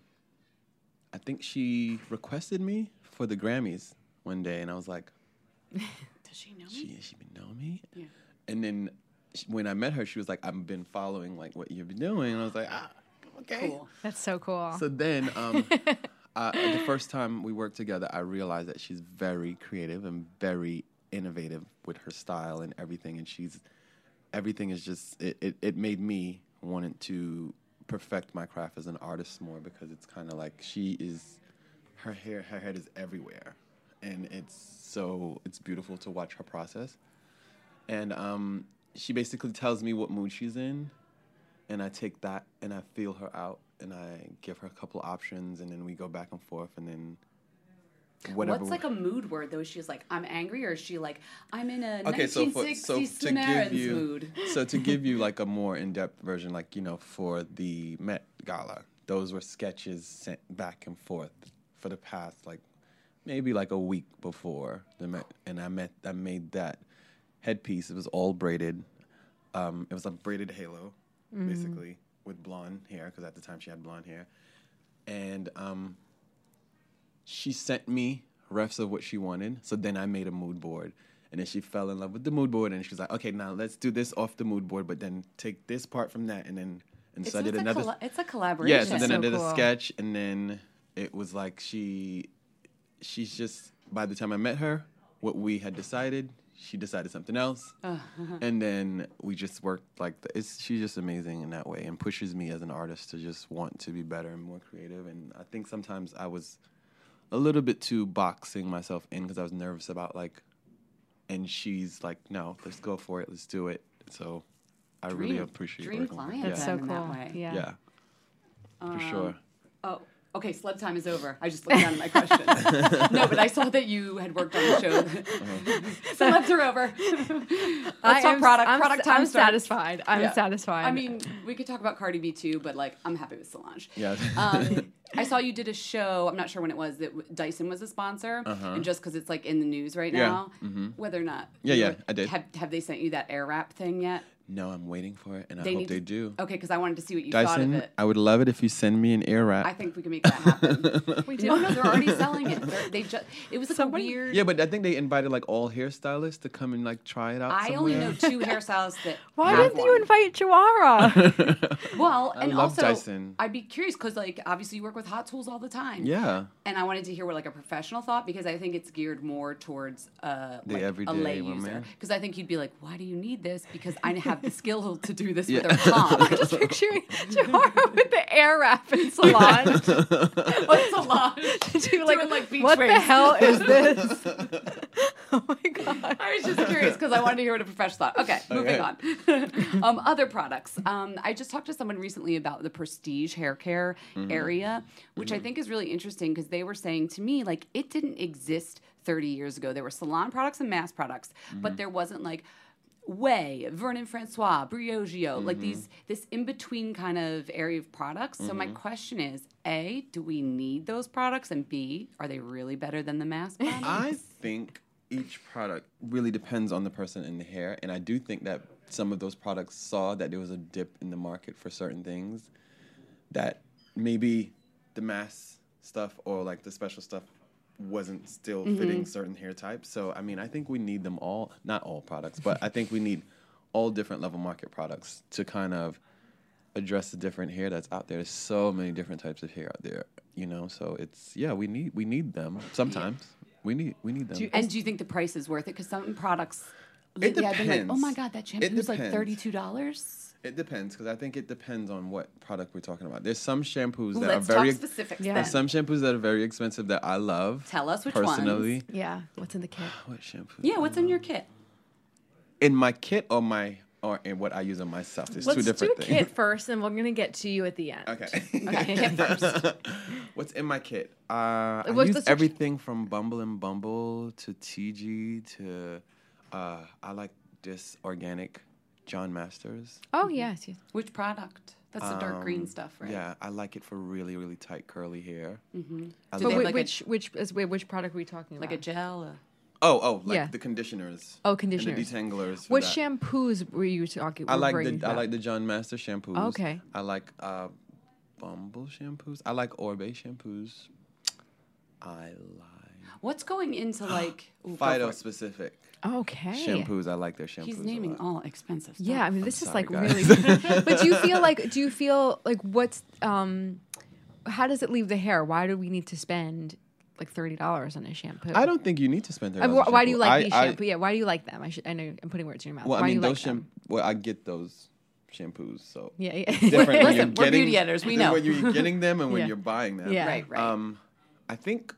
I think she requested me for the Grammys one day, and I was like, Does she know me? "She, she been know me?" Yeah. And then she, when I met her, she was like, "I've been following like what you've been doing," and I was like, "Ah, okay." Cool. That's so cool. So then, um, uh, the first time we worked together, I realized that she's very creative and very innovative with her style and everything. And she's, everything is just, it, it, it made me wanted to perfect my craft as an artist more, because it's kind of like she is, her hair, her head is everywhere. And it's so, it's beautiful to watch her process. And um, she basically tells me what mood she's in. And I take that and I feel her out and I give her a couple options, and then we go back and forth, and then whatever. What's like a mood word though? She's like, I'm angry, or is she like, I'm in a Okay, so for, nineteen so sixties to give Samaritans you mood. so to give you like a more in-depth version, like, you know, for the Met Gala, those were sketches sent back and forth for the past like maybe like a week before the Met, and I met I made that headpiece. It was all braided. Um, it was a braided halo, Mm. basically, with blonde hair, because at the time she had blonde hair. And um, she sent me refs of what she wanted. So then I made a mood board. And then she fell in love with the mood board. And she was like, okay, now let's do this off the mood board, but then take this part from that. And then and It's, so I did it's, another. a colla- it's a collaboration. Yeah, so then so I did cool. a sketch. And then it was like she, she's just, by the time I met her, what we had decided, she decided something else, Uh, and then we just worked like the, it's. She's just amazing in that way, and pushes me as an artist to just want to be better and more creative. And I think sometimes I was a little bit too boxing myself in because I was nervous about like, and she's like, "No, let's go for it, let's do it." So I really Dream- appreciate dream working client with her. That's Yeah. so in that cool. way. Yeah. Yeah, yeah, for sure. Oh, okay. Celeb time is over. I just looked down at my questions. No, but I saw that you had worked on the show. Celebs are over. Let's I talk am- product. I'm, product s- time I'm starts. satisfied. I'm Yeah. satisfied. I mean, we could talk about Cardi B too, but like, I'm happy with Solange. Yeah. Um, I saw you did a show. I'm not sure when it was that w- Dyson was a sponsor, Uh-huh. and just because it's like in the news right Yeah. now, Mhm. whether or not. Yeah, you yeah, were- I did. Have Have they sent you that air wrap thing yet? No, I'm waiting for it, and I They hope need they to- do. Okay, because I wanted to see what you thought Dyson, of it. I would love it if you send me an ear wrap. I think we can make that happen. we do. No, no, they're already selling it. They're, they just. It was like Somebody- a weird. Yeah, but I think they invited like all hairstylists to come and like try it out. I only somewhere. know two hairstylists that. Why have didn't you one. invite Joara? Well, I and love also, Dyson. I'd be curious because, like, obviously you work with Hot Tools all the time. Yeah. And I wanted to hear what like a professional thought, because I think it's geared more towards uh, The like, a everyday lay woman. user. Because I think you'd be like, why do you need this? Because I have the skill to do this Yeah. with her palm. Just picturing Joara with the air wrap in salon. What's a lot? She like, Doing, like, beach what the waves. hell is this? Oh my god! I was just curious because I wanted to hear what a professional thought. Okay, moving on. um, other products. Um, I just talked to someone recently about the prestige hair care Mm-hmm. area, which I think is really interesting because they were saying to me, like, it didn't exist thirty years ago. There were salon products and mass products, Mm-hmm. but there wasn't like Way, Vernon Francois, Briogeo, like these this in between kind of area of products. So my question is: A, do we need those products? And B, are they really better than the mass products? I think each product really depends on the person in the hair, and I do think that some of those products saw that there was a dip in the market for certain things that maybe the mass stuff or like the special stuff wasn't still fitting certain hair types. So, I mean, I think we need them all, not all products, but I think we need all different level market products to kind of address the different hair that's out there. There's so many different types of hair out there, you know. So it's yeah, we need we need them sometimes. We need we need them. Do you, and do you think the price is worth it? Because some products, It lately I've been like, depends. oh my god, that It shampoo is like depends. thirty-two dollars. It depends because I think it depends on what product we're talking about. There's some shampoos Ooh, that let's are very talk specifics Yeah. then. There's some shampoos that are very expensive that I love. Tell us which personally. ones. Yeah. What's in the kit? What shampoo? Yeah, what's in your kit? In my kit or my or in what I use on myself. There's Let's two different do things. kit first, and we're gonna get to you at the end. Okay. Okay, kit first. What's in my kit? Uh, I What's use the- everything from Bumble and Bumble to T G to uh, I like this organic John Masters. Oh yes, yes. Which product? That's the dark green Um, stuff, right? Yeah, I like it for really, really tight curly hair. Mm-hmm. I Do But they whi- have like which which is wait, which product are we talking a, like about? a gel? A, Oh, oh, like Yeah. the conditioners. Oh, and conditioners. the detanglers. for What that. shampoos were you talking? I like referring the to? I like the John Master shampoos. Okay. I like uh, Bumble shampoos. I like Orbe shampoos. I like what's going into like ooh, go Phyto for it. specific Okay. shampoos. I like their shampoos. He's a naming lot. all expensive stuff. Yeah, I mean this is sorry, like guys. really. But do you feel like do you feel like what's um, how does it leave the hair? Why do we need to spend like thirty dollars on a shampoo? I don't think you need to spend I thirty mean, dollars. wh- why do you like I, these I- shampoo? Yeah, why do you like them? I should. I know I'm putting words in your mouth. Well, why I mean do you those like them? sham- Well, I get those shampoos, so Yeah, yeah. different. when Listen, you're we're getting, beauty editors, we know. when you're getting them and when Yeah. you're buying them. Yeah. Right, right. Um, I think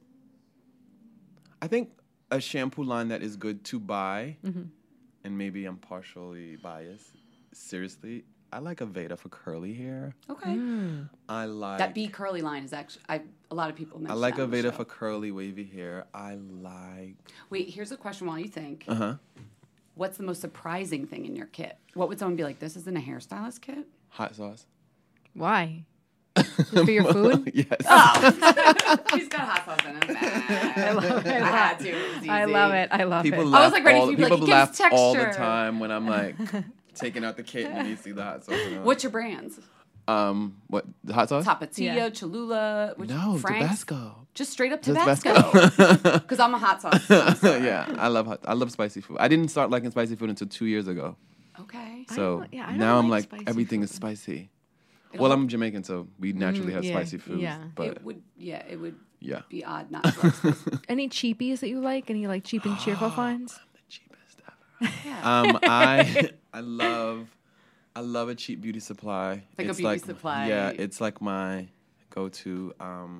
I think a shampoo line that is good to buy, Mm-hmm. and maybe I'm partially biased. Seriously, I like Aveda for curly hair. Okay. Mm. I like That B curly line is actually I a lot of people I mention like that on the Aveda show. for curly wavy hair. I like Wait, here's a question while you think. uh huh What's the most surprising thing in your kit? What would someone be like, this isn't a hairstylist kit? hot sauce. Why? For your food? Yes. He's got hot sauce in his bag. I love it. I had to. It was I easy. love it. I love People it. laugh I was, like, ready all, for you to be people like, it gives laugh all the texture. time when I'm like taking out the kit and you see the hot sauce. and all. What's your brands? um what the hot sauce? Tapatio, Yeah. Cholula, which No, Frank's? Tabasco. Just straight up Just Tabasco. Because I'm a hot sauce. connoisseur. Yeah, I love hot, I love spicy food. I didn't start liking spicy food until two years ago. Okay. So don't- yeah, I don't now I'm like like spicy everything food. is spicy. It Well, all- I'm Jamaican, so we naturally have yeah, spicy foods. yeah. But It would, yeah, it would yeah, be odd not to like spicy. Any cheapies that you like? Any like cheap and cheerful finds? the cheapest ever. um, I I love I love a cheap beauty supply. Like a it's beauty like, supply. Yeah, it's like my go-to. Um,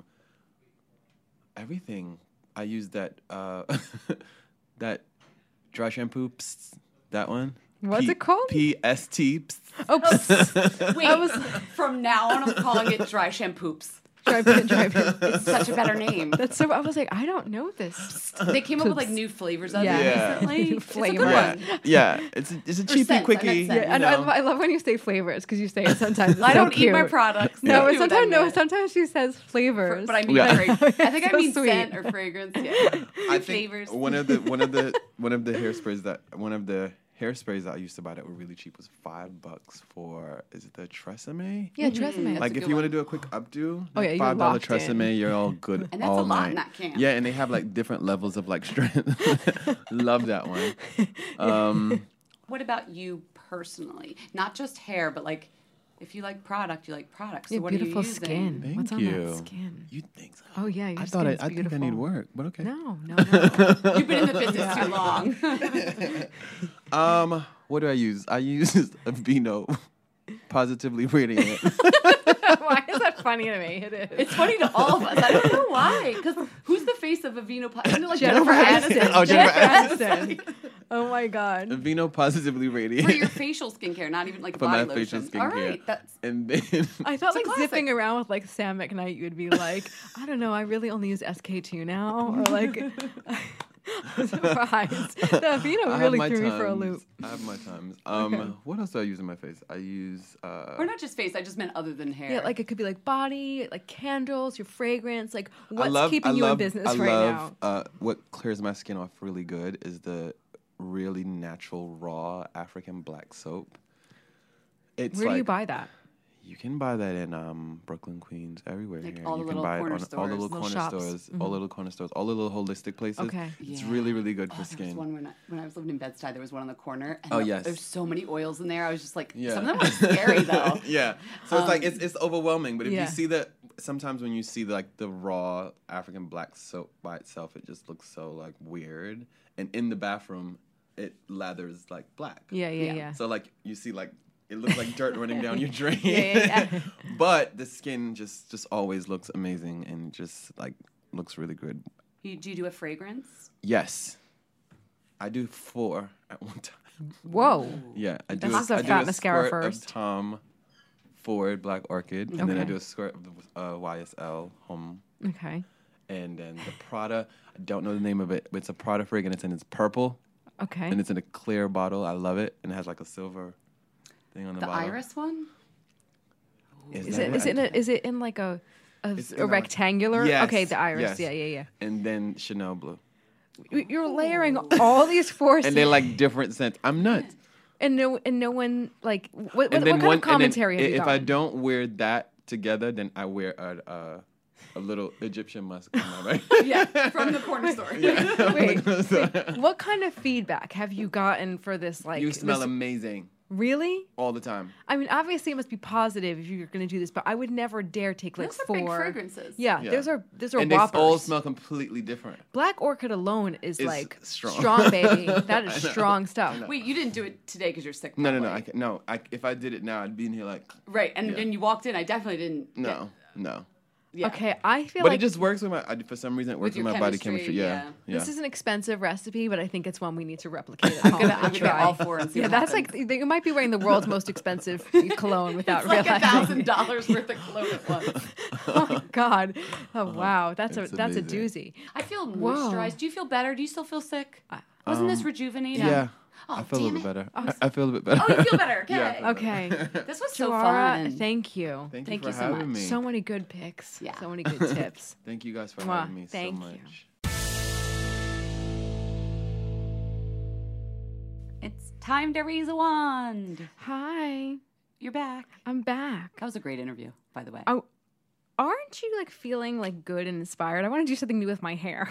everything. I use that uh, that dry shampoo. Psst, that one. What's P- it called? P S T. Psst. Oh, psst. Wait, from now on, I'm calling it dry shampoops. dry, dry, It's such a better name. That's so. I was like, I don't know this. They came up with like new flavors of Yeah. it Yeah. recently. New It's a flavor. good Yeah, one. yeah. It's a, it's a Or cheapy scents, I meant quickie. scents. you And I, know. I love when you say flavors because you say it sometimes. It's I so don't eat my cute. products. No, I but do what I sometimes no. meant. Sometimes she says flavors. But I mean, Yeah. fra- I think I So mean sweet. scent or fragrance. Yeah. I think flavors. one of the one of the one of the hairsprays that one of the hairsprays that I used to buy that were really cheap was five bucks for is it the Tresemme? yeah, Tresemme. That's Like a if good you want one. to do a quick updo, Oh, yeah, you're five dollar locked in. Tresemme, you're all good And that's all a lot night. in that can. Yeah, and they have like different levels of like strength. Love that one. Um, What about you personally? Not just hair, but like if you like product, you like products. So Yeah, what beautiful are you using? skin. thank What's on you. that skin? You think so? Oh yeah, your I thought I, skin's I think I beautiful. need work, but okay. No, no, no. You've been in the business too long. Um, what do I use? I use Aveeno Positively Radiant. Why is that funny to me? It is. It's funny to all of us. I don't know why. Because who's the face of Aveeno? Po- Isn't it like Jennifer Aniston. Oh, Jennifer Aniston. Oh my god. Aveeno Positively Radiant. For your facial skincare, not even like For body my facial lotions. All skincare. right, that's And then I thought It's a like classic. zipping around with like Sam McKnight, you'd be like, I don't know, I really only use S K two now, or like. I'm surprised. The Aveeno I have really my threw me times. for a loop. I have my times. Um, what else do I use in my face? I use. Uh, or not just face. I just meant other than hair. Yeah, like it could be like body, like candles, your fragrance, like I what's love, keeping I you love, in business I right love, now. Uh, what clears my skin off really good is the really natural raw African black soap. It's Where like, do you buy that? You can buy that in um, Brooklyn, Queens, everywhere. Like here. all the you little can buy corner it on stores. all the little, Little corner shops. stores, Mhm. all the little corner stores, all the little holistic places. Okay. It's Yeah. really, really good Oh, for there was skin. one when I, when I was living in Bed-Stuy, there was one on the corner. And Oh, the- yes. There's so many oils in there. I was just like, Yeah. some of them were scary though. yeah. So it's like Um, it's it's overwhelming. But if yeah. you see the sometimes when you see like the raw African black soap by itself, it just looks so like weird. And in the bathroom, it lathers like black. Yeah, yeah, Yeah. yeah. So like you see like it looks like dirt running down your drain. Yeah, yeah, yeah. But the skin just just always looks amazing and just like looks really good. You, do you do a fragrance? Yes. I do four at one time. Whoa. Yeah, I do. This is a, a I do fat a mascara squirt first. of Tom Ford Black Orchid, and then I Okay. do a squirt of the uh, Y S L Home, Okay. and then the Prada. I don't know the name of it, but it's a Prada fragrance, and it's purple, Okay. and it's in a clear bottle. I love it, and it has like a silver thing on the, The bottom. iris one? Is that it is it in right? a, is it in like a a, It's in a a- rectangular? Yes, Okay, the iris. yes. Yeah, yeah, yeah. And then Chanel Blue, You- You're layering all these forces, and they're like different scents. I'm nuts. and no and no one like what what, And what then kind one, of commentary and then have you i- if I gotten? don't wear that together, then I wear a a, a little Egyptian musk on my right. Yeah, from the corner store. Wait, wait, what kind of feedback have you gotten for this? Like You smell this, amazing really? all the time. I mean, obviously it must be positive if you're going to do this, but I would never dare take like Those are four big fragrances. Yeah, Yeah. those are those are And they whoppers. all smell completely different. Black Orchid alone is It's like strong. baby. That is I know. strong stuff. Wait, you didn't do it today because you're sick. No, no, no. probably. I can, no. I, if I did it now, I'd be in here like Right, and Yeah. then you walked in. I definitely didn't. no, no. Yeah. Okay, I feel But like it just works with my. I, for some reason, it works your with, my body chemistry, chemistry. Yeah, yeah. this is an expensive recipe, but I think it's one we need to replicate at I'm home gonna, and I'm gonna try. get all four and see Yeah, what that's happens. like you might be wearing the world's most expensive cologne without It's like a realizing. thousand dollars worth of cologne at once. Oh my god! Oh wow, that's a It's that's a amazing. doozy. I feel Whoa. moisturized. Do you feel better? Do you still feel sick? Wasn't this rejuvenating? Um, Yeah, Oh, I feel a damn little it. bit better. I, I feel a bit better. Oh, you feel better. Okay. Yeah, I feel Okay, This was so Joara, fun. thank you. Thank, Thank you you for so having much. me. So many good picks. Yeah. So many good tips. Thank you guys for Mwah. having me Thank so you. much. It's time to raise a wand. Hi, You're back. I'm back. That was a great interview, by the way. Oh, aren't you like feeling like good and inspired? I want to do something new with my hair.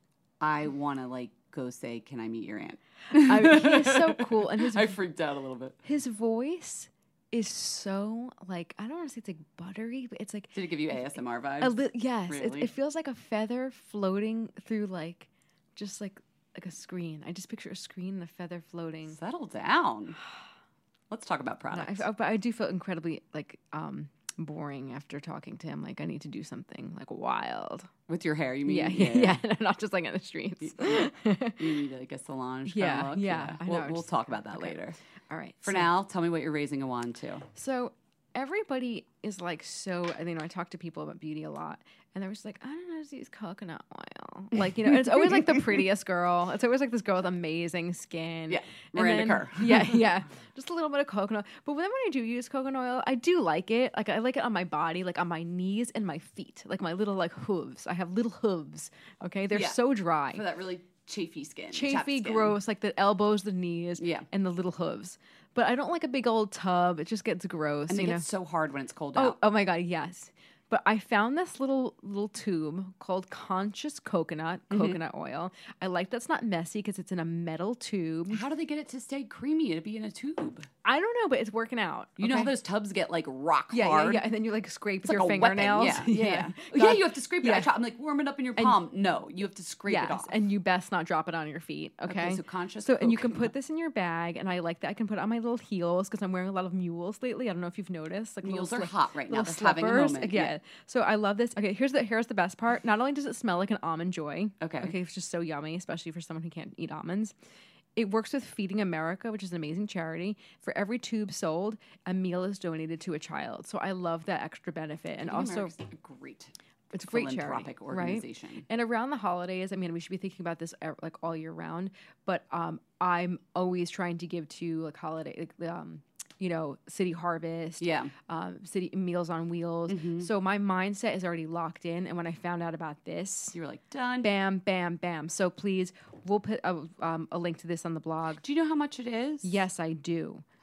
I want to like go say, "Can I meet your aunt?" I mean, he's so cool, and his I freaked out a little bit. his voice is so like I don't want to say it's like buttery, but it's like Did it give you A S M R vibes? a li- yes, it, Really? it feels like a feather floating through like just like like a screen. I just picture a screen and a feather floating. Settle down. Let's talk about No, products. I, but I do feel incredibly like um boring after talking to him. Like I need to do something like wild. With your hair, you mean? Yeah, yeah, yeah. Not just like in the streets. You need like a Solange kind Yeah, of look. yeah, I We'll, know, we'll just- talk about that okay. later. All right. For so- now, tell me what you're raising a wand to. So everybody is like so. You know, I talk to people about beauty a lot, and they're just like, I don't know how to use coconut oil. Like you know, and it's always like the prettiest girl. It's always like this girl with amazing skin. Yeah, And Miranda then- Kerr. Yeah, yeah, just a little bit of coconut. But then when I do use coconut oil, I do like it. Like I like it on my body, like on my knees and my feet, like my little like hooves. I have little hooves. Okay, they're Yeah. so dry. For that really chafy skin. chapped Chafy, skin. gross, like the elbows, the knees, Yeah. and the little hooves. But I don't like a big old tub. It just gets gross. And it you know? gets so hard when it's cold Oh, out. oh my god, yes. But I found this little little tube called Conscious Coconut Mm-hmm. coconut oil. I like that's not messy because it's in a metal tube. How do they get it to stay creamy to be in a tube? I don't know, but it's working out. You know how okay? those tubs get like rock yeah, hard? yeah, yeah, and then you like scrape It's with like your a weapon. fingernails. Yeah, yeah. yeah. God- you have to scrape it. yeah. I try, I'm like, warm it up in your palm. No, you have to scrape yes, it off. and you best not drop it on your feet. Okay, Okay, so Conscious So and you can Coconut. put this in your bag, and I like that. I can put it on my little heels because I'm wearing a lot of mules lately. I don't know if you've noticed. Like Mules little are hot right now. little They're having a slippers. moment, Yeah. yeah. So I love this. Okay, here's the here's the best part. Not only does it smell like an almond joy. Okay. Okay, it's just so yummy, especially for someone who can't eat almonds. It works with Feeding America, which is an amazing charity. For every tube sold, a meal is donated to a child. So I love that extra benefit. And Feeding also, America's a great it's a great charity, philanthropic right? organization. And around the holidays, I mean, we should be thinking about this uh, like all year round. But um, I'm always trying to give to like holiday, like, um, you know, City Harvest, Yeah. um, City Meals on Wheels. So my mindset is already locked in. And when I found out about this, You were like, done. bam, bam, bam. So please, we'll put a, um, a link to this on the blog. Do you know how much it is? Yes, I do.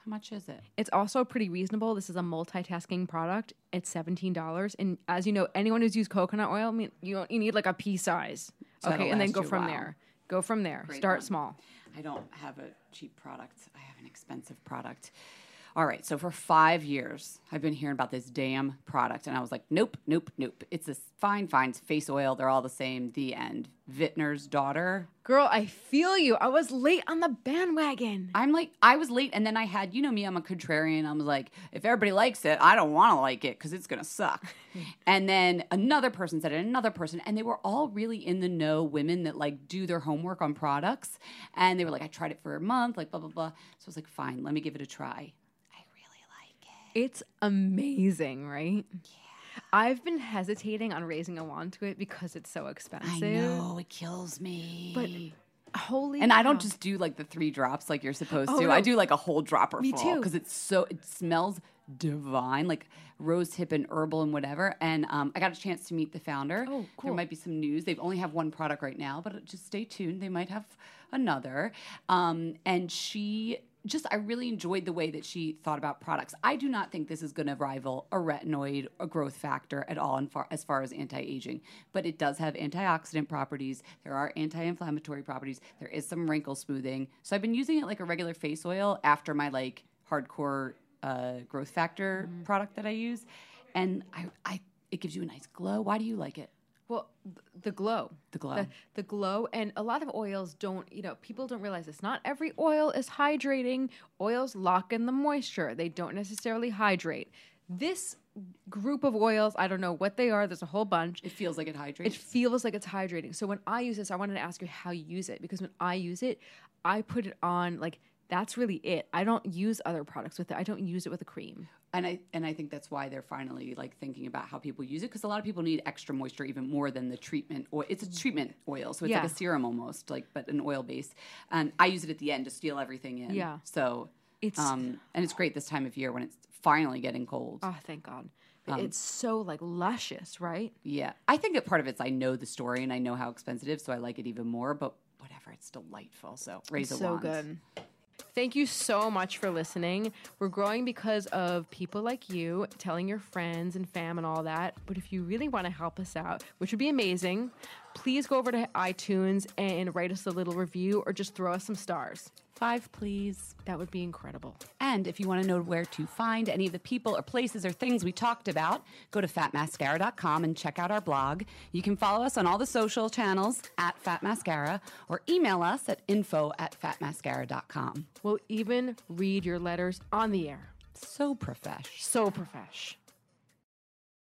How much is it? It's also pretty reasonable. This is a multitasking product. It's seventeen dollars. And as you know, anyone who's used coconut oil, I mean, you you need like a pea size. So okay, and then go you from a there. Go from there. Great Start one. small. I don't have a cheap product. I have an expensive product. All right, so for five years, I've been hearing about this damn product, and I was like, nope, nope, nope. It's this fine, fine face oil. They're all the same. The end. Vintner's Daughter. Girl, I feel you. I was late on the bandwagon. I'm like, I was late, and then I had, you know me, I'm a contrarian. I was like, if everybody likes it, I don't want to like it because it's going to suck. And then another person said it, another person, and they were all really in the know women that like do their homework on products. And they were like, I tried it for a month, like blah, blah, blah. So I was like, fine, let me give it a try. It's amazing, right? Yeah. I've been hesitating on raising a wand to it because it's so expensive. I know, it kills me. But holy And cow. I don't just do like the three drops like you're supposed Oh, to. no. I do like a whole dropper Me full too. because it's so, it smells divine, like rose hip and herbal and whatever. And um, I got a chance to meet the founder. Oh, cool. There might be some news. They only have one product right now, but just stay tuned. They might have another. Um, and she... Just, I really enjoyed the way that she thought about products. I do not think this is going to rival a retinoid, a growth factor at all in far, as far as anti-aging. But it does have antioxidant properties. There are anti-inflammatory properties. There is some wrinkle smoothing. So I've been using it like a regular face oil after my like hardcore uh, growth factor mm-hmm. product that I use. And I, I, it gives you a nice glow. Why do you like it? Well, the glow. The glow. The, the glow. And a lot of oils don't, you know, people don't realize this. Not every oil is hydrating. Oils lock in the moisture. They don't necessarily hydrate. This group of oils, I don't know what they are. There's a whole bunch. It feels like it hydrates. It feels like it's hydrating. So when I use this, I wanted to ask you how you use it. Because when I use it, I put it on, like, that's really it. I don't use other products with it. I don't use it with a cream. And I and I think that's why they're finally like thinking about how people use it, because a lot of people need extra moisture even more than the treatment oil. It's a treatment oil, so it's Yeah. like a serum almost, like but an oil base. And I use it at the end to seal everything in. Yeah. So It's- um and it's great this time of year when it's finally getting cold. Oh, thank God. Um, it's so like luscious, right? Yeah, I think that part of it's I know the story and I know how expensive it is, so I like it even more. But whatever, it's delightful. So raise It's a so wand. good. Thank you so much for listening. We're growing because of people like you telling your friends and fam and all that. But if you really want to help us out, which would be amazing, please go over to iTunes and write us a little review or just throw us some stars. Five, please. That would be incredible. And if you want to know where to find any of the people or places or things we talked about, go to fat mascara dot com and check out our blog. You can follow us on all the social channels at Fat Mascara or email us at info at fat mascara dot com. We'll even read your letters on the air. So profesh. So profesh.